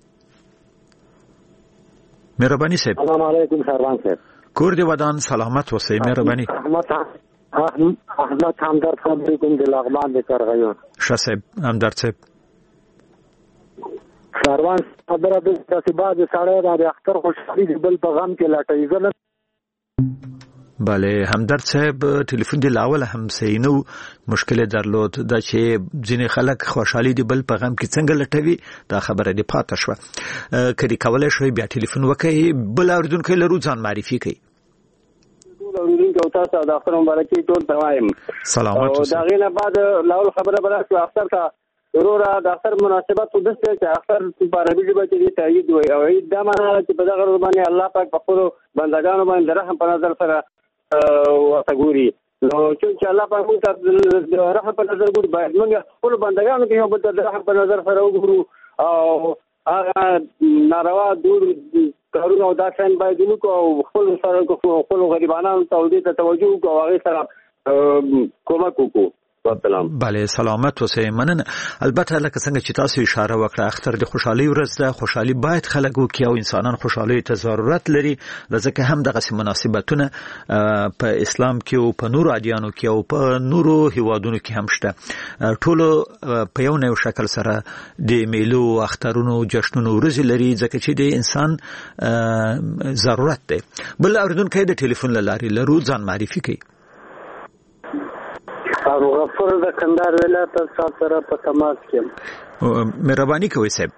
مهرباني صاحب. سلام علیکم سروان صاحب. کور دی ودان سلامت اوسئ. مهرباني. احمد همدرد خبرې کوم د لغمان د کرغیون. ښه صاحب همدرد صاحب. سروان خبره د تاسو بعد سره د اختر خوشحالي بل په غم کې لاټوي زله. بله همدرد صاحب ټلیفون دی لاول هم سینو مشکل درلود دا چې ځینې خلک خوشحالي دی بل په غم کې څنګه لټوي دا خبره دی پاتې شوه. کدی کولای شئ بیا ټلیفون وکړئ. بل اوریدونکی لرو ځان معرفي کوي. ټول اوریدونکو تاسو د اختر مبارکي ټول ته وایم. سلامات اوسئ. دا غینه بعد لاول خبره بل شو اختر ته ضرور د اختر مناسبت د چې اختر په عربي ژبه کې تایید وي او دا معنی چې په دغه ورځ باندې الله پاک په خپل بندگانو باندې رحم په نظر سره وتګوري. نو چې الله پاک موږ ته رحم په نظر ګوري، باید موږ خپل بندگانو کې یو بل ته رحم په نظر سره وګورو او هغه ناروا دور کارونه او دا څنګه باید وکړو او خپل سره خپل غریبانو ته دې ته توجه وکړو او هغه سره کومک وکړو. بله سلامت اوسئ. مننه. البته لکه څنګه چې تاسو اشاره وکړه اختر د خوشحالي ورځ ده، خوشحالي باید خلک وکړي او انسانان خوشحالي ته ضرورت لري، ځکه هم دغه مناسبتونه په اسلام کې او په نورو ادیانو کې او په نورو هیوادونو کې هم شته. ټول په یو نوع شکل سره د میلو اخترونو جشنونو ورځې لري، ځکه چې د انسان ضرورت دی. بل اوریدونکی د ټلیفون له لارې لرو ځان معرفي کوي. غفور د کندهار ولایت سره په تماس کې. مهرباني کوئ صاحب.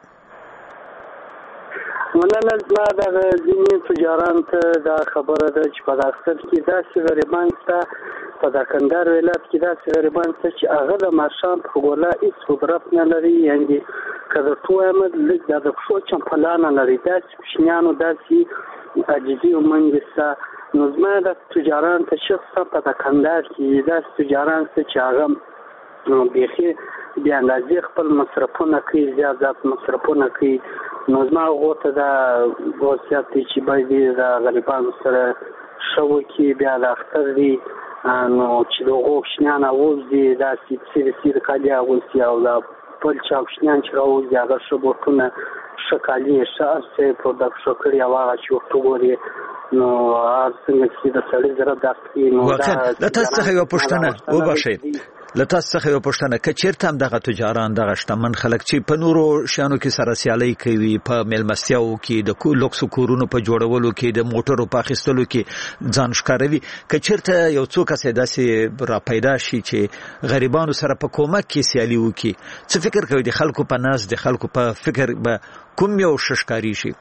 مننه. زما د ځینې تجاران ته دا خبره ده چې په اختر کې داسې غریبان شته، په کندهار ولایت کې داسې غریبان شته چې هغه د ماښام په ګوله هېڅ قدرت نه لري، یعنې که درته ووایم لږ د پښو چمپلا نه لري، داسې کوچنیانو داسې عاجزي او منګې شته. نو زما د تجاران ته شخصا په کندهار کې داسې تجاران شته چې هغه بیخي بیا اندازې خپل مصرفونه کوي، زیات مصرفونه کوي. نو زما غوته دا وصیت دی چې باید د غریبانو سره ښه وکړي. بیا د اختر دی نو چې د هغو کوچنیان راوځي داسې سیر کالي اغوندي او د بل چا کوچنیان چې راوځي هغه ښه بوټونه، ښه کالي، ښه هر څه یې پروډکټ ښه کړي او هغه چې ورته وګوري نو هر څنګه چې د سړي زړه درد کوي. نو له تاسو څخه یوه پوښتنه وبخښئ، له تاسو څخه یوه پوښتنه، که چېرته هم دغه تجاران، دغه شتمن خلک چې په نورو شیانو کې سره سیالي کوي، په میلمستیاو کې، د لوکسو کورونو په جوړولو کې، د موټرو په اخیستلو کې ځان ښکاروي، که چېرته یو څو کسې داسې را پیدا شي چې غریبانو سره په کومک کې سیالي وکړي، څه فکر کوي د خلکو په ناز، د خلکو په فکر به کوم یو ښه ښکاري شي؟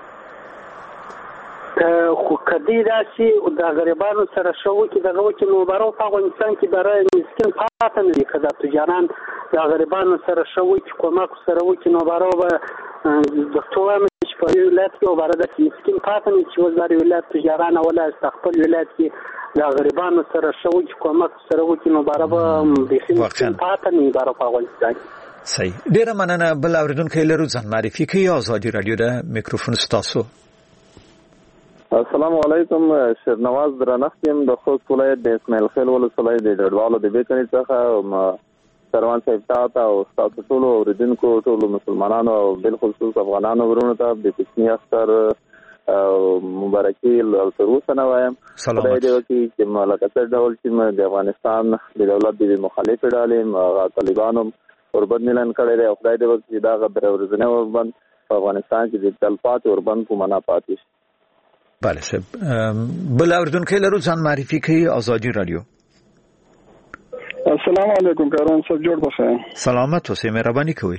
خو کدی داسې د غریبانو سره ښه وکړي، دغه وکړي، نو بارو په افغانستان کې برای مسکین پاتې نه دي. که دا تجاران د غریبانو سره ښه وکړي، کومک سره وکړي، نو بارو به درته وایم چې په یو ولایت کې باره داسې مسکین پاتې نه چې اوس دا ولایت تجاران ولایت خپل ولایت کې د غریبانو سره ښه وکړي، کومک سره وکړي، نو باره به بیخي مسکین پاتې نه وي باره په افغانستان کې. صحیح. ډېره مننه. بل اورېدونکی لرو، ځان معرفي کوي. ازادي راډیو د میکروفون ستاسو. السلام علیکم. شیرنواز درنښت یم د خوست ولایت د اسماعیل خیل ولسوالۍ د ډډوالو د بیکري څخه. سروان صاحب ته او ستاسو ټولو اورېدونکو، ټولو مسلمانانو او بالخصوص افغانانو ورونو ته د کوچني اختر مبارکي تر اوسه نه وایم. خدای دې وکړي چې لکه څه ډول چې د افغانستان د دولت د مخالفې ډلې طالبانو اوربند اعلان کړی دی، او خدای دې وکړي چې دغه درې ورځنی اوربند په افغانستان کې د تلپاتې اوربند په معنا پاتې شي. بله صاحب. بل اورېدونکی لرو، ځان معرفي کوي. ازادي راډیو. السلام علیکم کاروان صاحب، جوړ بخیر. سلامت اوسئ، مهرباني کوئ.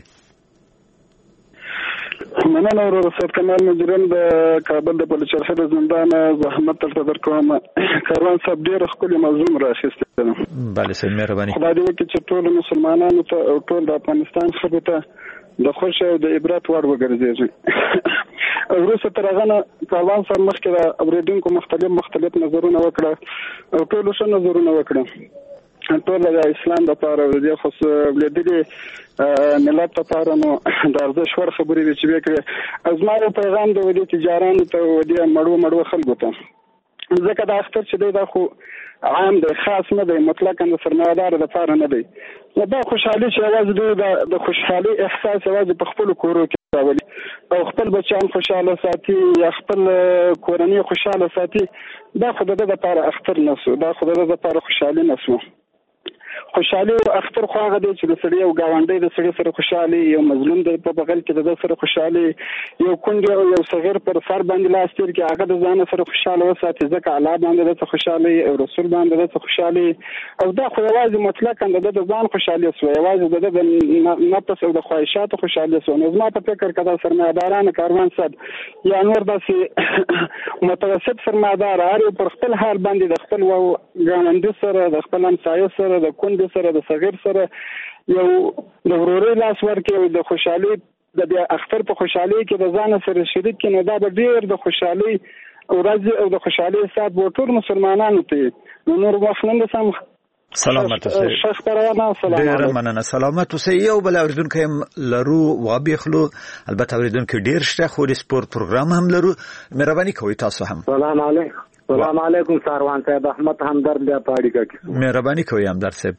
مننه ورور صاحب. کمال مجرم د کابل د پولیس چرخه د زندان زحمت تر درکوم. کاروان صاحب ډېر ښکلی موضوع راخیستې ده. بله صاحب، مهرباني. خدای دې وکړي چې ټول مسلمانانو ته او ټول د افغانستان خلکو ته د خوښ او د عبرت وړ وګرځېږي. وروسته تر هغه نه کاروان صاحب مخکې د اورېدونکو مختلف نظرونه وکړه او ټولو ښه نظرونه وکړه. ټول د اسلام لپاره او د خاص بلدي ملت لپاره نو د ارزښت وړ خبرې دي چې وکړي. زما یو پیغام د ودې تجارانو ته او د مړو خلکو ته، ځکه د اختر چې دی دا خو عام دی، خاص نه دی، مطلقاً د سرمایه‌دار لپاره نه دی. نو دا خوشحالي چې یوازې د خوشحالي احساس یوازې په خپلو کورو کې راولي او خپل بچیان خوشحاله ساتي یا خپل کورنۍ خوشحاله ساتي، دا خو د ده دپاره اختر نه سو، دا خو د ده دپاره خوشحالي نه سو. خوشحالي او اختر خو هغه دی چې د سړي او ګاونډي د سړي سره خوشحالي، یو مظلوم د په بغل کې د ده سره خوشحالي، یو کونډې او یو صغیر پر سر باندې لاس تیر کې هغه د ځان سره خوشحاله وساتي، ځکه الله باندې د خوشحالي او رسول باندې د خوشحالي. او دا خو یوازې مطلقاً د ځان خوشحالي سو، یوازې د نفس او د خواهشاتو خوشحالي سو. نو زما په فکر کې دا سرمایه‌داران کاروان صاحب یا نور داسې متوسط سرمایه‌دار هر یو پر خپل حال باندې د خپل ګاونډي سره، د خپل همسایه سره، د کونډې سره، د صغیر سره یو د ورورۍ لاس ورکړي او د خوشحالي د بیا اختر په خوشحالي کې د ځان سره شریک کړي، نو دا به ډېر د خوشحالي ورځ او د خوشحالي ساعت به ټول مسلمانانو ته. نو نور وخت نه سم سلامت اوسئ. ډېره مننه. سلامت اوسئ. یو بل اورېدونکی لرو وابېخلو، البته اورېدونکي ډېر شته خو د سپورت پروګرام هم لرو. مهرباني کوئ تاسو هم. سلام علیکم. سلام علیکم ساروان صاحب، احمد همدرد بیا په اړیکه کې. مهرباني کوئ همدرد صاحب.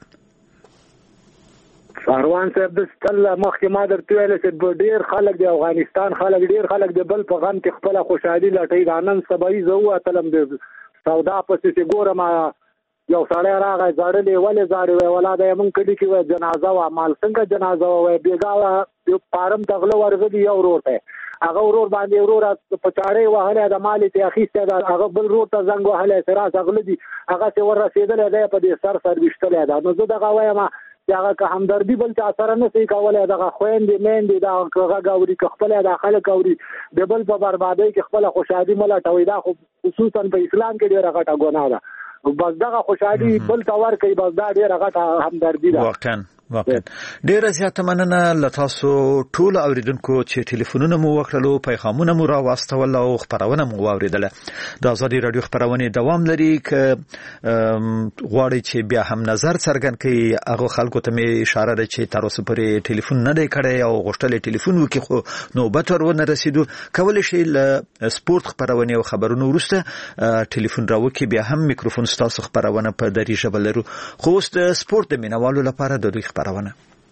ساروان صاحب د ستل مخکې ما درته ویل چې ډېر خلک د افغانستان خلک ډېر خلک د بل په غم کې خپله خوشحالي لټوي. دا نن سبایي زه ووتلم د سودا پسې چې ګورم یو سړی راغی ځړلې، ولې ځارې وی ولاده یې مونږ کلي کې وی جنازه وه. مال څنګه جنازه وه وی بېګا وه، یو پارم ته غله ورغلي یو ورور ته، هغه ورور باندې ورور په چاړې وهلی د مالې ته اخیستی ده، هغه بل ورور ته زنګ وهلی چې راس غله دي، هغه چې ور رسېدلی دی په دې سر ویشتلی ده. نو زه دغه وایم چې هغه که همدردي بل چا سره نه شي کولی، دغه خویندې میندې دا غږ اوري که خپله دا خلک اوري، د بل په بربادۍ کې خپله خوشحالي مه لټوئ. دا خو خصوصا په اسلام کې ډېره غټه ګناه ده. بس دغه خوشحالي بل ته ورکوي، بس دا ډېره غټه همدردي ده. واقعا واقعا ډیره زیاته مننه لتاسو ټول اوریدونکو چې ټلیفونونه مو وکړلو پیغامونه مو راوستول او خبرونه مو واوریدله د آزادي رادیو خبرونه دوام لري ک غواړي چې بیا هم نظر څرګند کړي هغه خلکو ته می اشاره ده چې تر اوسه پورې ټلیفون نه دی کړی او غوښتل ټلیفون وکړي خو نوبت ورونه رسیدو کول شي ل سپورت خبرونه او خبرونه ورسته ټلیفون راوکي بیا هم میکروفون ستاسو خبرونه په دری ژبه لرو خو اوس د سپورت د مینوالو لپاره د دوی خبرونه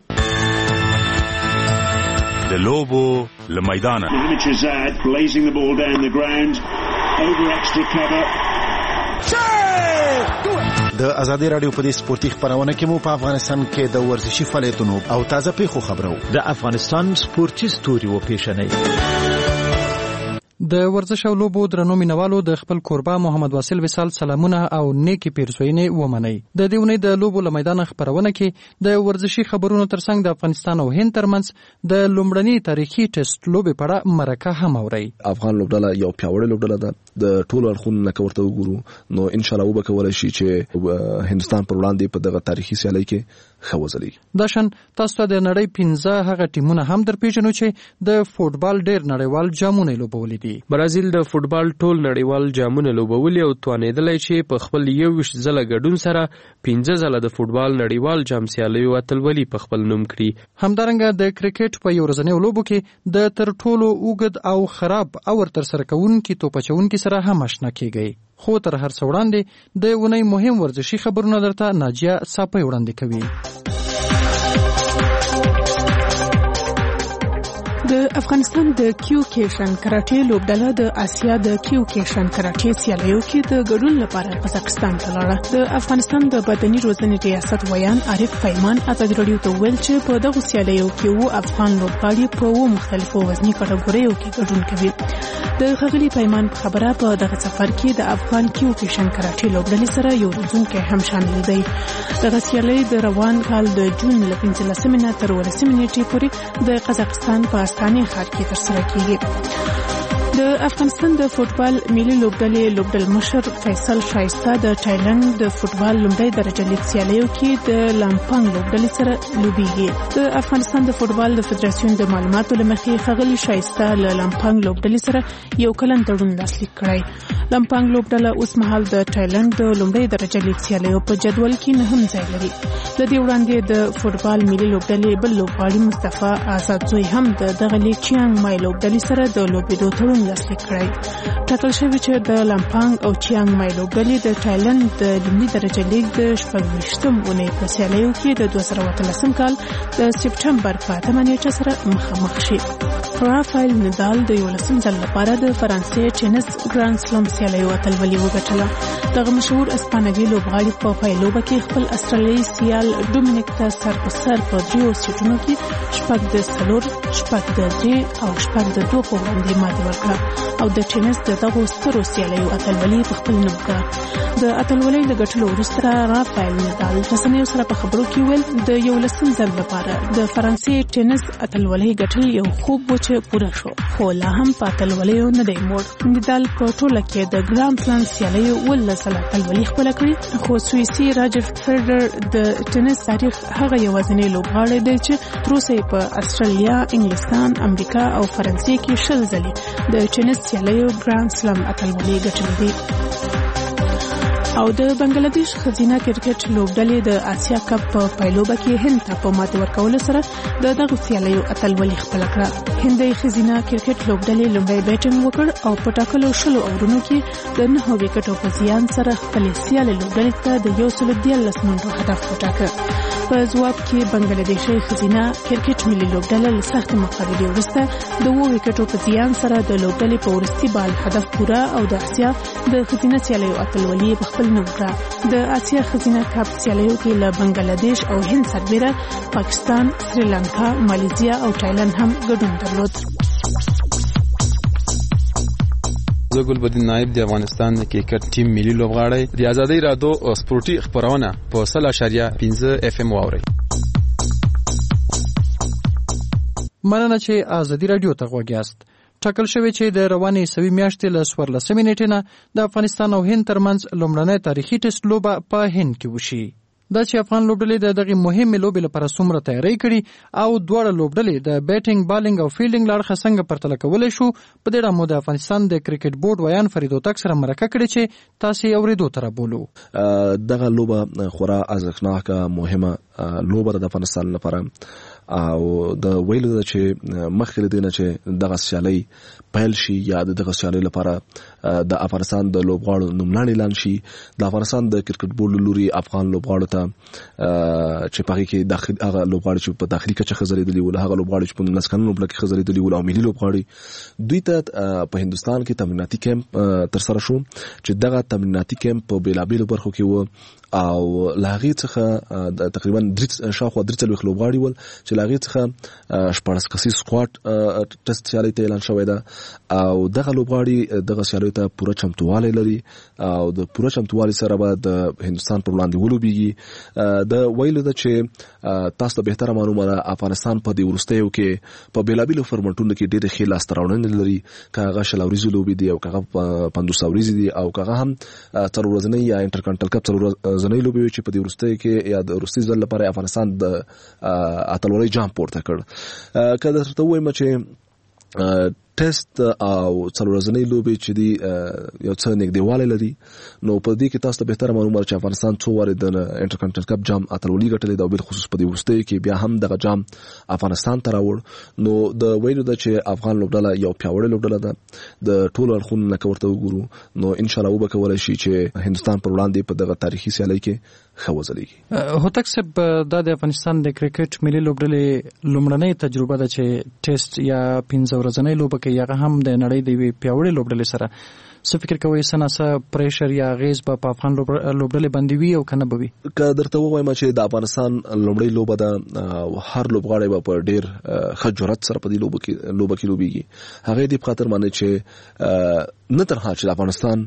د لوبو لمیدانه blazing the ball down the ground over extra cover د آزادي رادیو په دې سپورتي خبرونه کې مو په افغانستان کې د ورزشي فعالیتونو او تازه پیښو خبرو د افغانستان سپورتي ستوري و پیښنې د ورزش او لوبو درنو مینوالو د خپل کوربه محمد واصل وصال سلامونه او نیکی پیرزوینې ومني د دیونې د لوبو لمیدان خبرونه کې د ورزشي خبرونو ترڅنګ د افغانستان او هند ترمنځ د لومړني تاریخي ټیسټ لوبې په اړه مرکه هم اوري افغان لوبډله یو پیاوړی لوبډله ده د ټولو اړخونو لکه ورته وګورو نو ان شاء الله وبکولای شي چې هندستان پر وړاندې په دغه تاریخي سیالي کې خوځلي داشن تاسو ته د نړۍ 15 هغه ټیمونه هم درپېژنو چې د فوتبال ډېر نړیوال جامونه لوبولي دي برازیل د فوتبال ټول نړیوال جامونه لوبولي او توانیدلای چې په خپل 21 ځله ګډون سره 15 ځله د فوتبال نړیوال جام سیالیو اتلولي په خپل نوم کړی همدارنګه د کرکټ په یو ورځنیو لوبو کې د تر ټولو اوږد او خراب او تر سره کوونکي توپچونکي سره هم آشنا کیږي خو تر هر څه وړاندې د ونې مهم ورزشي خبرونه درته ناجیه صاپي وړاندې کوي د افغانستان د کیوکیشن کراټې لوبډله د آسیا د کیوکیشن کراټې سیالیو کې د ګډون لپاره قزاقستان ته لاړه د افغانستان د بدني روزنې ریاست ویان عارف پیمان ازادي رادیو ته ویل چې په دغه سیالیو کې افغان لوبغاړي په مختلفو وزني کټګوریو کې ګډون کوي د خغلی پیمان په خبره په دغه سفر کې د افغان کیوکیشن کراټې لوبډلې سره یو روزونکي هم شامل دی دغه سیالي د روان کال د جون ل 15 نه تر 18 نیټې پورې د قزاقستان په استانه ښار کې ترسره کیږي د افغانستان د فوتبال ملي لوبډل مشر فیصل شایسته د تایلند د فوتبال لومړی درجه لیګ سیالیو کې د لامپنګ لوبډلې سره لوبېږي د افغانستان د فوتبال د فدراسیون د معلوماتو لمخې خغلی شایسته له لامپنګ لوبډلې سره یو کلن تړون لاسلیک کړی لامپنګ لوبډله اوس مهال د تایلند د لومړی درجه لیګ سیالیو په جدول کې نه هم ځای لري د دې وړاندې د فوتبال ملي لوبډلې بل لوبغاړي مصطفی آزاد زوی هم دغه لیګ چیانګ مای لوبډلې سره د لوبېدو تړون لاسلیک کړی ټاکل شوی چې د لامپنګ او چیانګ مای لوبډلې د تایلند د لومړي درجه لیګ د 28م اونۍ په سیالیو کې د 2013 کال د سپټمبر په 8 نیټه سره مخامخ شي رافایل نادال د 11م ځل لپاره د فرانسې ټینس ګرانډ سلام سیالیو اتلولي وګټله دغه مشهور اسپانوي لوبغاړي په پایلوبه کې خپل استرالیایي سیال ډومینیک ته سر په سر په 3 سیټونو کې 4-3 او 4-2 په وړاندې ماتې ورکړه او د ټینس د دغو سترو سیالیو اتلولي په خپل نوم کړه د اتلولۍ د ګټلو وروسته رافایل نادال رسنیو سره په خبرو کې ویل د 11م ځل لپاره د فرانسې ټینس اتلولۍ ګټل یو خوب و چې پوره شو خو لا هم په اتلولیو نه دی موړ نادال په ټوله کې د ګرانډ سلام سیالیو ولسله اتلولي خپل کړی خو سوئیسي راجر فیډرر د ټینس تاریخ هغه یوازینی لوبغاړی دی چې تر اوسه په استرالیا، انګلستان، امریکا او فرانسې کې 10 ځلې د ټینس سیالیو ګرانډ سلام اتلولي ګټلې دي او د بنگلاديش خزینه کرکټ لوبډلې د آسیا کپ په پایلوبه کې هند ته په ماتې ورکولو سره د دغه سیالیو اتلولي خپل کړه هندي خزینه کرکټ لوبډلې لومړی بیټینګ وکړ او په ټاکلو 10 اورونو کې د 9 وکټو په زیان سره خپل سیالي لوبډلې ته د 113 منټو هدف وټاکه په ځواب کې بنگلاديشي خزینه کرکټ ملي لوبډله له سخت مقابلې وروسته د 2 وکټو په زیان سره د لوبډلې په ورستي بال هدف پورا او د آسیا د خزینه سیالیو اتلولي په د آسیا خزینه کپ سیالیو کې له بنگلاديش او هند سربېره پاکستان، سریلانکا، مالیزیا او تایلند هم ګډون درلود. زه ګلبدین نایب د افغانستان کرکټ ټیم ملي لوبغاړی د آزادۍ رادیو سپورتي خبرونه په 100.15 FM واوري. مننه چې آزادۍ رادیو ته غوږ یاست. ټاکل شوی چې د روانې سوي میاشتې له 14 نیټې نه د افغانستان او هند ترمنځ لومړنۍ تاریخي ټیسټ لوبه په هند کې وشي. دا چې افغان لوبډلې د دغه مهمه لوبې لپاره څومره تیاری کړي او دواړه لوبډلې د بیټینګ بالینګ او فیلډینګ لړخه څنګه پرتله کولای شو په دې ډول د افغانستان د کرکټ بورډ ویان فرید هوتک سره مرکه کړې چې تاسو اوریدو تر بولو. دغه لوبه خورا ارزښتناکه مهمه لوبه د افغانستان لپاره او د ویلو د چې مخکې دینه چې دغه سیالي پیل شي یا دغه سیالي لپاره د افغانستان د لوبغاړو نوملړ اعلان شي. د افغانستان د کرکټ بورډ لوري افغان لوبغاړو ته چې پاره کې داخلي هغه لوبغاړي چې په داخلي کچه خزرېدلي ول هغه لوبغاړي چې په نسکانو بلکې خزرېدلي ول او ملي لوبغاړي دوی ته په هندستان کې تمریناتي کیمپ تر سره شو چې دغه تمریناتي کیمپ په بیلابیلو برخو کې و او لاغي څخه تقریبا شاوخوا 3 لوبغاړي ول چې لاغي څخه 14 کسي سکواډ ټیسټ سیالي ته اعلان شوی دا او دغه لوبغاړي دغه سیالي ته پوره چمتووالی لري او د پوره چمتووالي سره به د هندستان پر وړاندې ولوبېږي. د ویلو د چې تاسو ته بهتره معلومه ده افغانستان په دې وروستیو کې په بیلابیلو فرمټونو کې ډېر ښه لاسته راوړنې لري که هغه شل ورځې لوبې دي او که هغه 500 ورځې دي او که هغه هم 4 ورځنۍ یا انټرکانټل کپ 4 ورځنۍ لوبې چې په دې وروستیو کې یا د وروستي ځل لپاره افغانستان د اتلولۍ جام پورته کړ. که درته وایم چې ټیسټ او څلورځنۍ لوبې چې دی یو څه نږدېوالی لري نو په دې کې تاسو ته بهتره معلومه چې افغانستان څو وارې د انټرکانټل کپ جام اتلولي ګټلې ده او بالخصوص په دې وروستیو کې بیا هم دغه جام افغانستان ته راوړ. نو د ویلو ده چې افغان لوبډله یو پیاوړې لوبډله ده د ټولو اړخونو نه که ورته وګورو نو انشاءالله وبکولی شي چې هندوستان پر وړاندې په دغه تاریخي سیالۍ کې ښه وځلېږي. هوتک صاحب دا د افغانستان د کرکټ ملي لوبډلې لومړنۍ تجربه ده چې ټیسټ یا 15 ورځنۍ لوبه کې هغه هم د نړۍ د پیاوړې لوبډلې سره څه فکر کوئ سناسه پریشر یا غیز په افغان لوبډلې باندې وي او کنه به وي؟ که درته ووایم چې د افغانستان لومړی لوبه ده هر لوبغاړی به په ډېر ښه جرأت سره په دې لوبه کې لوبېږي. هغه دې په خاطر باندې چې نه تنها چې د افغانستان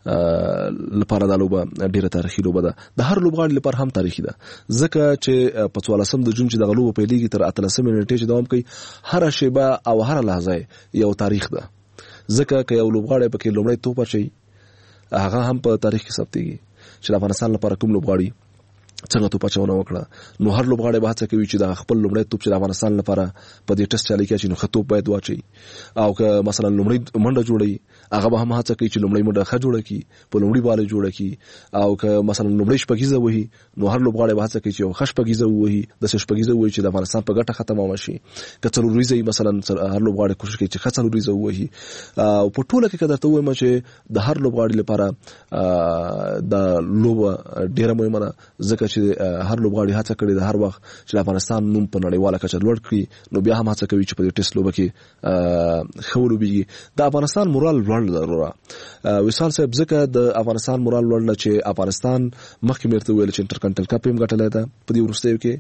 لپاره دا لوبه ډیره تاریخي لوبه ده د هر لوبغاړي لپاره هم تاریخي ده ځکه چې په 14 د جون چې د لوبه پیلېږي تر 13 نیټې چې دوام کوي هر شیبه او هر لحظه یو تاریخ ده ځکه که یو لوبغاړی پکې لومړی توپ اچي هغه هم په تاریخ کې ثبتېږي چې د افغانستان لپاره کوم لوبغاړي څنګه توپ اچونه وکړه. نو هر لوبغاړی به هڅه کوي چې د خپل لومړی توپ چې د افغانستان لپاره په دې ټیسټ سیالۍ کې چې نو ښه توپ باید واچي او که مثلا لومړی منډه جوړوي هغه به هم هڅه کوي چې لومړی منډه ښه جوړه کړي په لومړي باله جوړه کړي او که مثلا لومړی شپږیزه وهي نو هر لوبغاړی به هڅه کوي چې یو ښه شپږیزه ووهي داسې شپږیزه ووهي چې د افغانستان په ګټه ختمه شي. که څلوريزه مثلا هر لوبغاړی کوشش کوي چې ښه څلوريزه ووهي او په ټوله کې درته وایم چې د هر لوبغاړي لپاره د لوبه ډیره مهمه ده ځکه چې هر لوبغاړي هڅه کوي د هر وخت چې افغانستان نوم په نړیواله کچه لوړ کړي نو بیا هم هڅه کوي چې په دې ټیسټ لوبه کې ښه ولوبېږي. د افغانستان مورال لوړ ضروره وصال صاحب ځکه د افغانستان مورال لوړ چې افغانستان مخکې مرته ویل چې انټرکانټل کپ هم ګټلای ده په دې وروستیو کې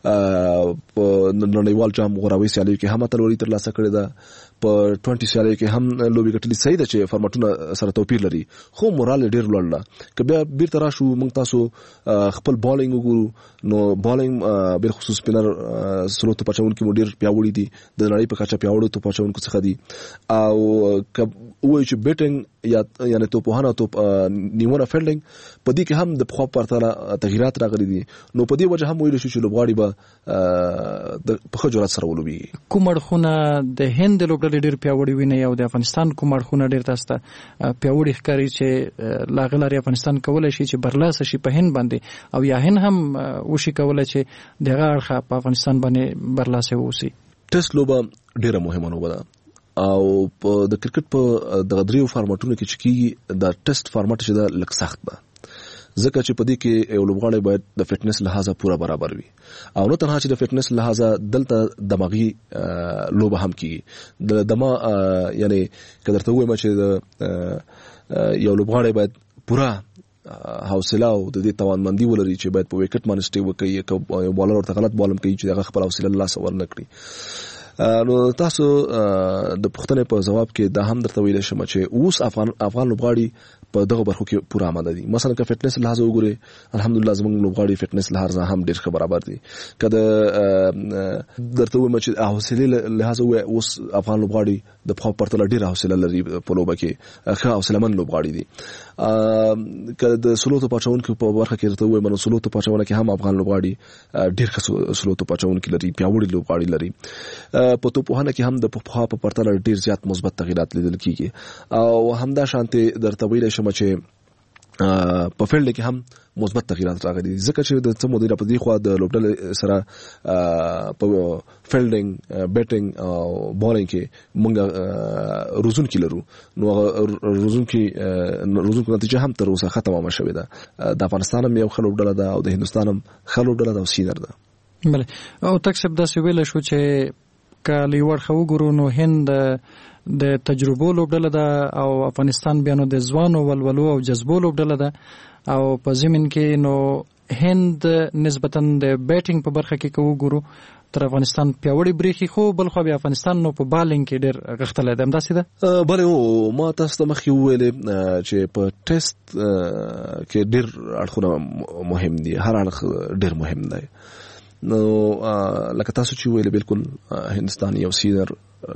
په نړیوال جام غوراوي سیالیو کې هم اتلولي ترلاسه کړې ده په 20 سیالیو کې هم لوبي ګټلې صحیح ده چې فرمټونه سره توپیر لري خو مورال ډیر لوړ ده. که بیا بیرته راشو موږ تاسو خپل بالینګ وګورو نو بالینګ بل خصوص سپینر سلو ته پچاون کې مو ډیر پیاوړي دي د نړۍ په کچه پیاوړي ته پچاون څخه دي او وایي چې بیټینګ یا یعنی توپوهانه توپ نیونه فیلډینګ په دې کې هم د خو پرتله تغیرات راغلي دي نو په دې وجه هم ویل شو چې لوبغاړي به په خو جرأت سره ولوبي. کومړخونه د هند لوبډلې ډیر پیاوړي ویني او د افغانستان کومړخونه ډیر تاسو پیاوړي ښکاري چې لاغلاري افغانستان کولای شي چې برلاسه شي په هند باندې او یا هند هم وشي کولای چې دغه اړخه په افغانستان باندې برلاسه ووسی. ټیسټ لوبه ډیره مهمه لوبه ده او د کرکټ په دغه دریو فارمټونو کې چې کیږي د ټیسټ فارمټ چې دا لږ سخت ده ځکه چې په دې کې یو لوبغاړی باید د فټنس لحاظه پوره برابر وي او نه تنها چې د فټنس لحاظه دلته دماغي لوبه هم کیږي د دماغ یعنی کله ته وایم چې یو لوبغاړی باید پوره حوصله او د دې توانمندي ولري چې باید په وکټ باندې سټي وکړي یو بالر ورته غلط بالم کوي چې هغه خپل حوصله لاس ورنکړي. نو تاسو د پښتنې په جواب کې دا هم درته ویل شم چې اوس افغان لوبغاړي په دغه برخو کې پوره آماده دي. مثلا که فټنس لحاظ وګورئ الحمدلله زموږ لوبغاړي فټنس لحاظ هم ډیر ښه برابر دي. کله درته وایم چې حوصله لحاظ اوس افغان لوبغاړي د په پرتله ډیر حوصله لري په لوبه کې ښه حوصلهمن لوبغاړي دي کله د سلوتو پاچونکو په برخه کې ورته وایي منو سلوتو پاچونه کې هم افغان لوبغاړي ډیر ښه سلوتو پاچونکو لري پیاوړي لوبغاړي لري په توپوهنه کې هم د په پرتله ډیر زیات مثبت تغیرات لیدل کیږي او همدا شانتي درته ویل شم چې په فیلډ کې هم مثبت تغیرات راغلي ځکه چې د څه مدیر په دې خوا د لوبډل سره په فیلډینګ بیټینګ او بالینګ کې مونږ روزون کې لرو نو روزون کې نتیجه هم تر اوسه ختمه شوې ده د افغانستان هم یو ښه لوبډل ده او د هندستان هم ښه لوبډل ده او سینر ده بله او تکسب داسې ویل شو چې کله یو ورخه وګورو نو هند د تجربو لوبډله ده او افغانستان بیا نو د ځوانو ولولو او جذبو لوبډله ده او په زمين کې نو هند نسبتا د بیټینګ په برخه کې وګورو تر افغانستان پیاوړی بریخي خو بل خو بیا افغانستان نو په بالینګ کې ډېر غښتل ده همداسې ده بله او ما تاسو ته مخکې وویلې چې په ټیسټ کې ډېر اړخونه مهم دي هر اړخ ډېر مهم دی نو لکه تاسو چې ویل بالکل هندستان یو سینر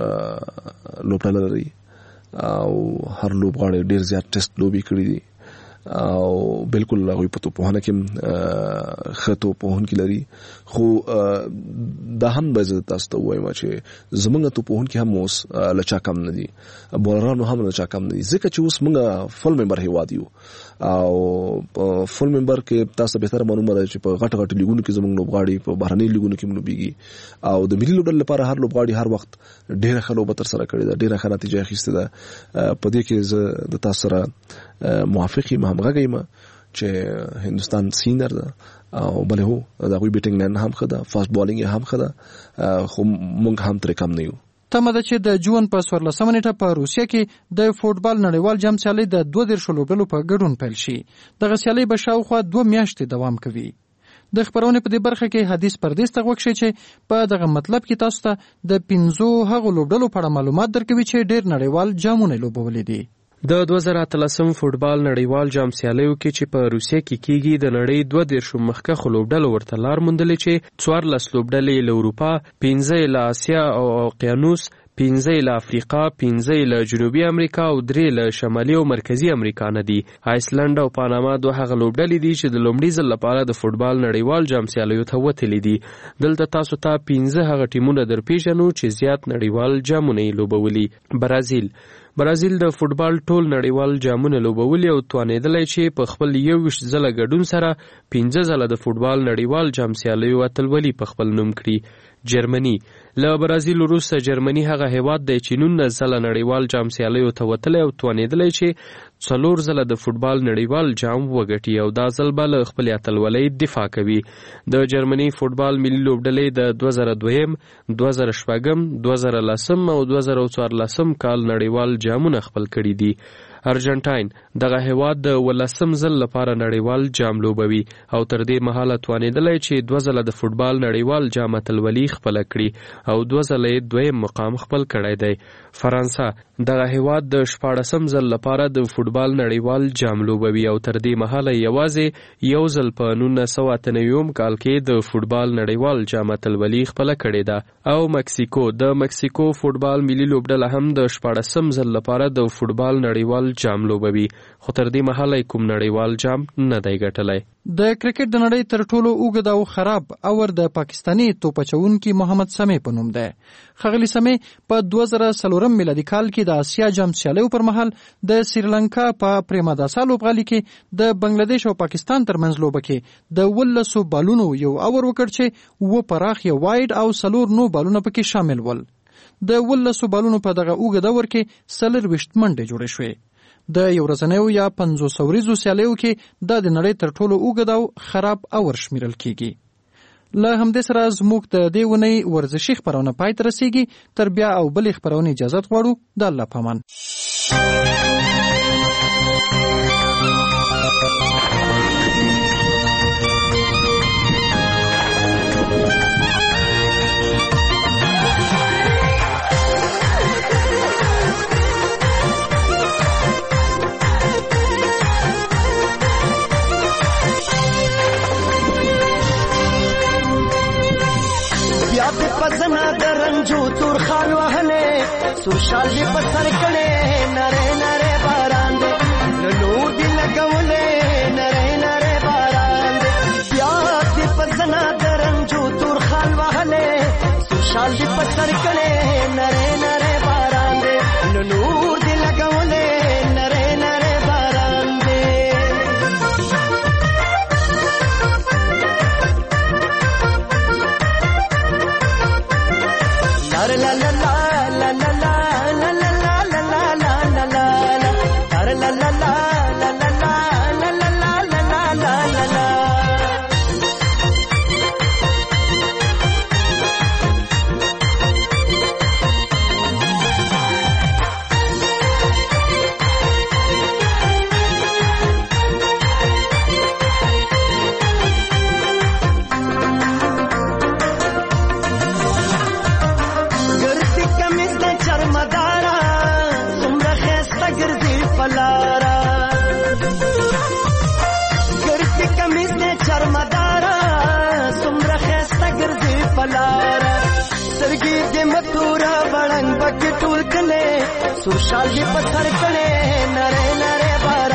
لوبډله لري او هر لوبغاړی ډیر زیات ټیسټ لوبي کړی دي او بالکل هغه په توپوهنه کې خطو په هون کې لري خو دا هم به تاسو ته وایم چې زمونږ توپوهن کې هم اوس لچا کم نه دي بولرانو هم لچا کم نه دي ځکه چې اوس موږ فل ممبر هیواد یو او فل ممبر کې تاسو به تر معلومه ده چې په غټ غټ لیګونو کې زمونږ لوبغاړي په بهرني لیګونو کې لوبيږي او د ملي لوبډل لپاره هر لوبغاړي هر وخت ډیره ښه لوبه تر سره کړې ده ډیره ښه نتیجه اخیسته ده په دې کې زه د تاسو سره موافقی همغږی ما چې هندستان سینر ده او بل هو دا غوي بیټینګ نه هم خده فاست بالینګ هم خده خو مونږ هم تر کم نه یو تمه ده چې د جون په 14 نیټه په روسیه کې د فوټبال نړیوال جام سیالي د 12 لوبډلو په ګډون پیل شي د سیالي به شاوخوا 2 میاشتې دوام کوي د خبرونه په دې برخه کې حدیث پردیس ته وکړي چې په دغه مطلب کې تاسو ته د 15 هغو لوبډلو په اړه معلومات درکوي چې ډېر نړیوال جامونه لوبولې دي د 2013 فوټبال نړیوال جام سیالیو کې چې په روسیه کې کیږي د نړۍ 12 مخکښ لوبډلو ورته لار موندلې چې 14 لوبډلې له اروپا 15 له اسیا او اوقیانوس 15 له افریقا 15 له جنوبي امریکا او 3 له شمالي او مرکزی امریکا نه دي آیسلند او پاناما دوه هغه لوبډلې دي چې د لومړي ځل لپاره د فوټبال نړیوال جام سیالیو ته وتلي دي دلته تاسو ته 15 هغه ټیمونه درپېژنو چې زیات نړیوال جامونه لوبولي برازیل د فوټبال ټول نړیوال جامونه لوبولي او توانېدلای چې په خپل 21 ځله ګډون سره 15 ځله د فوټبال نړیوال جام سیالیو اتلولي په خپل نوم کړي جرمني له برازیل وروسته جرمني هغه هیواد دی چې 19 ځله نړیوال جام سیالیو ته وتلی او توانېدلی چې 4 ځله د فوټبال نړیوال جام وګټي او دا ځل به له خپلې اتلولۍ دفاع کوي د جرمني فوټبال ملي لوبډلې د 2002 2006 2010 او 2014 کال نړیوال جامونه خپل کړي دي ارجنټاین دغه هیواد د 18 ځل لپاره نړیوال جام لوبوي او تر دې مهاله توانېدلی چې 2 ځله د فوټبال نړیوال جام اتلولي خپل کړي او 2 ځله دویم مقام خپل کړی دی فرانسه دغه هیواد د 14 ځل لپاره د فوټبال نړیوال جام لوبوي او تر دې مهاله یوازې یو ځل په 1993 کال کې د فوټبال نړیوال جام اتلولي خپل کړی ده او مکسیکو د مکسیکو فوټبال ملي لوبډله هم د 14 ځل لپاره د فوټبال نړیوال جام لوبوي خو تر دې مهاله کوم نړیوال جام نه دی ګټلی د کرکټ د نړۍ تر ټولو اوږد او خراب اور د پاکستاني توپ اچوونکي محمد سمیع په نوم دی ښاغلي سمیع په 2004 میلادي کال کې د اسیا جام سیالیو پر مهال د سریلانکا په پریماداسا لوبغالي کې د بنگلاديش او پاکستان ترمنځ لوبه کې د 12 بالونو یو اور وکړ چې و پراخ یو وایډ او 4 نو بالونه پکې شامل ول د 12 بالونو په دغه اوږد اور کې 40 منډې جوړې شوې د یو ورځنیو یا 500 ورځو سیالیو کې د نړۍ تر ټولو اوږد او خراب اور شمیرل کیږي له همدې سره زموږ د دې ونی ورزشي خبرونه پای ته رسیږي تر بیا او بلې خبرونه اجازه غواړو د الله پامان پزنا درنجو تور خان وهله سوشال دی پسر کړي نره نره باران دی نور دی لګولې نره نره باران دی بیا دی پسنا درنجو تور خال وهله سوشال دی پسر کړي نره نره باران دی نور دی لګولې نره نره باران دی لا لا لا لا لا لا لا لا لا لا لا لا لا لا لا لا سوشال دی پتھر کړي نره نره باران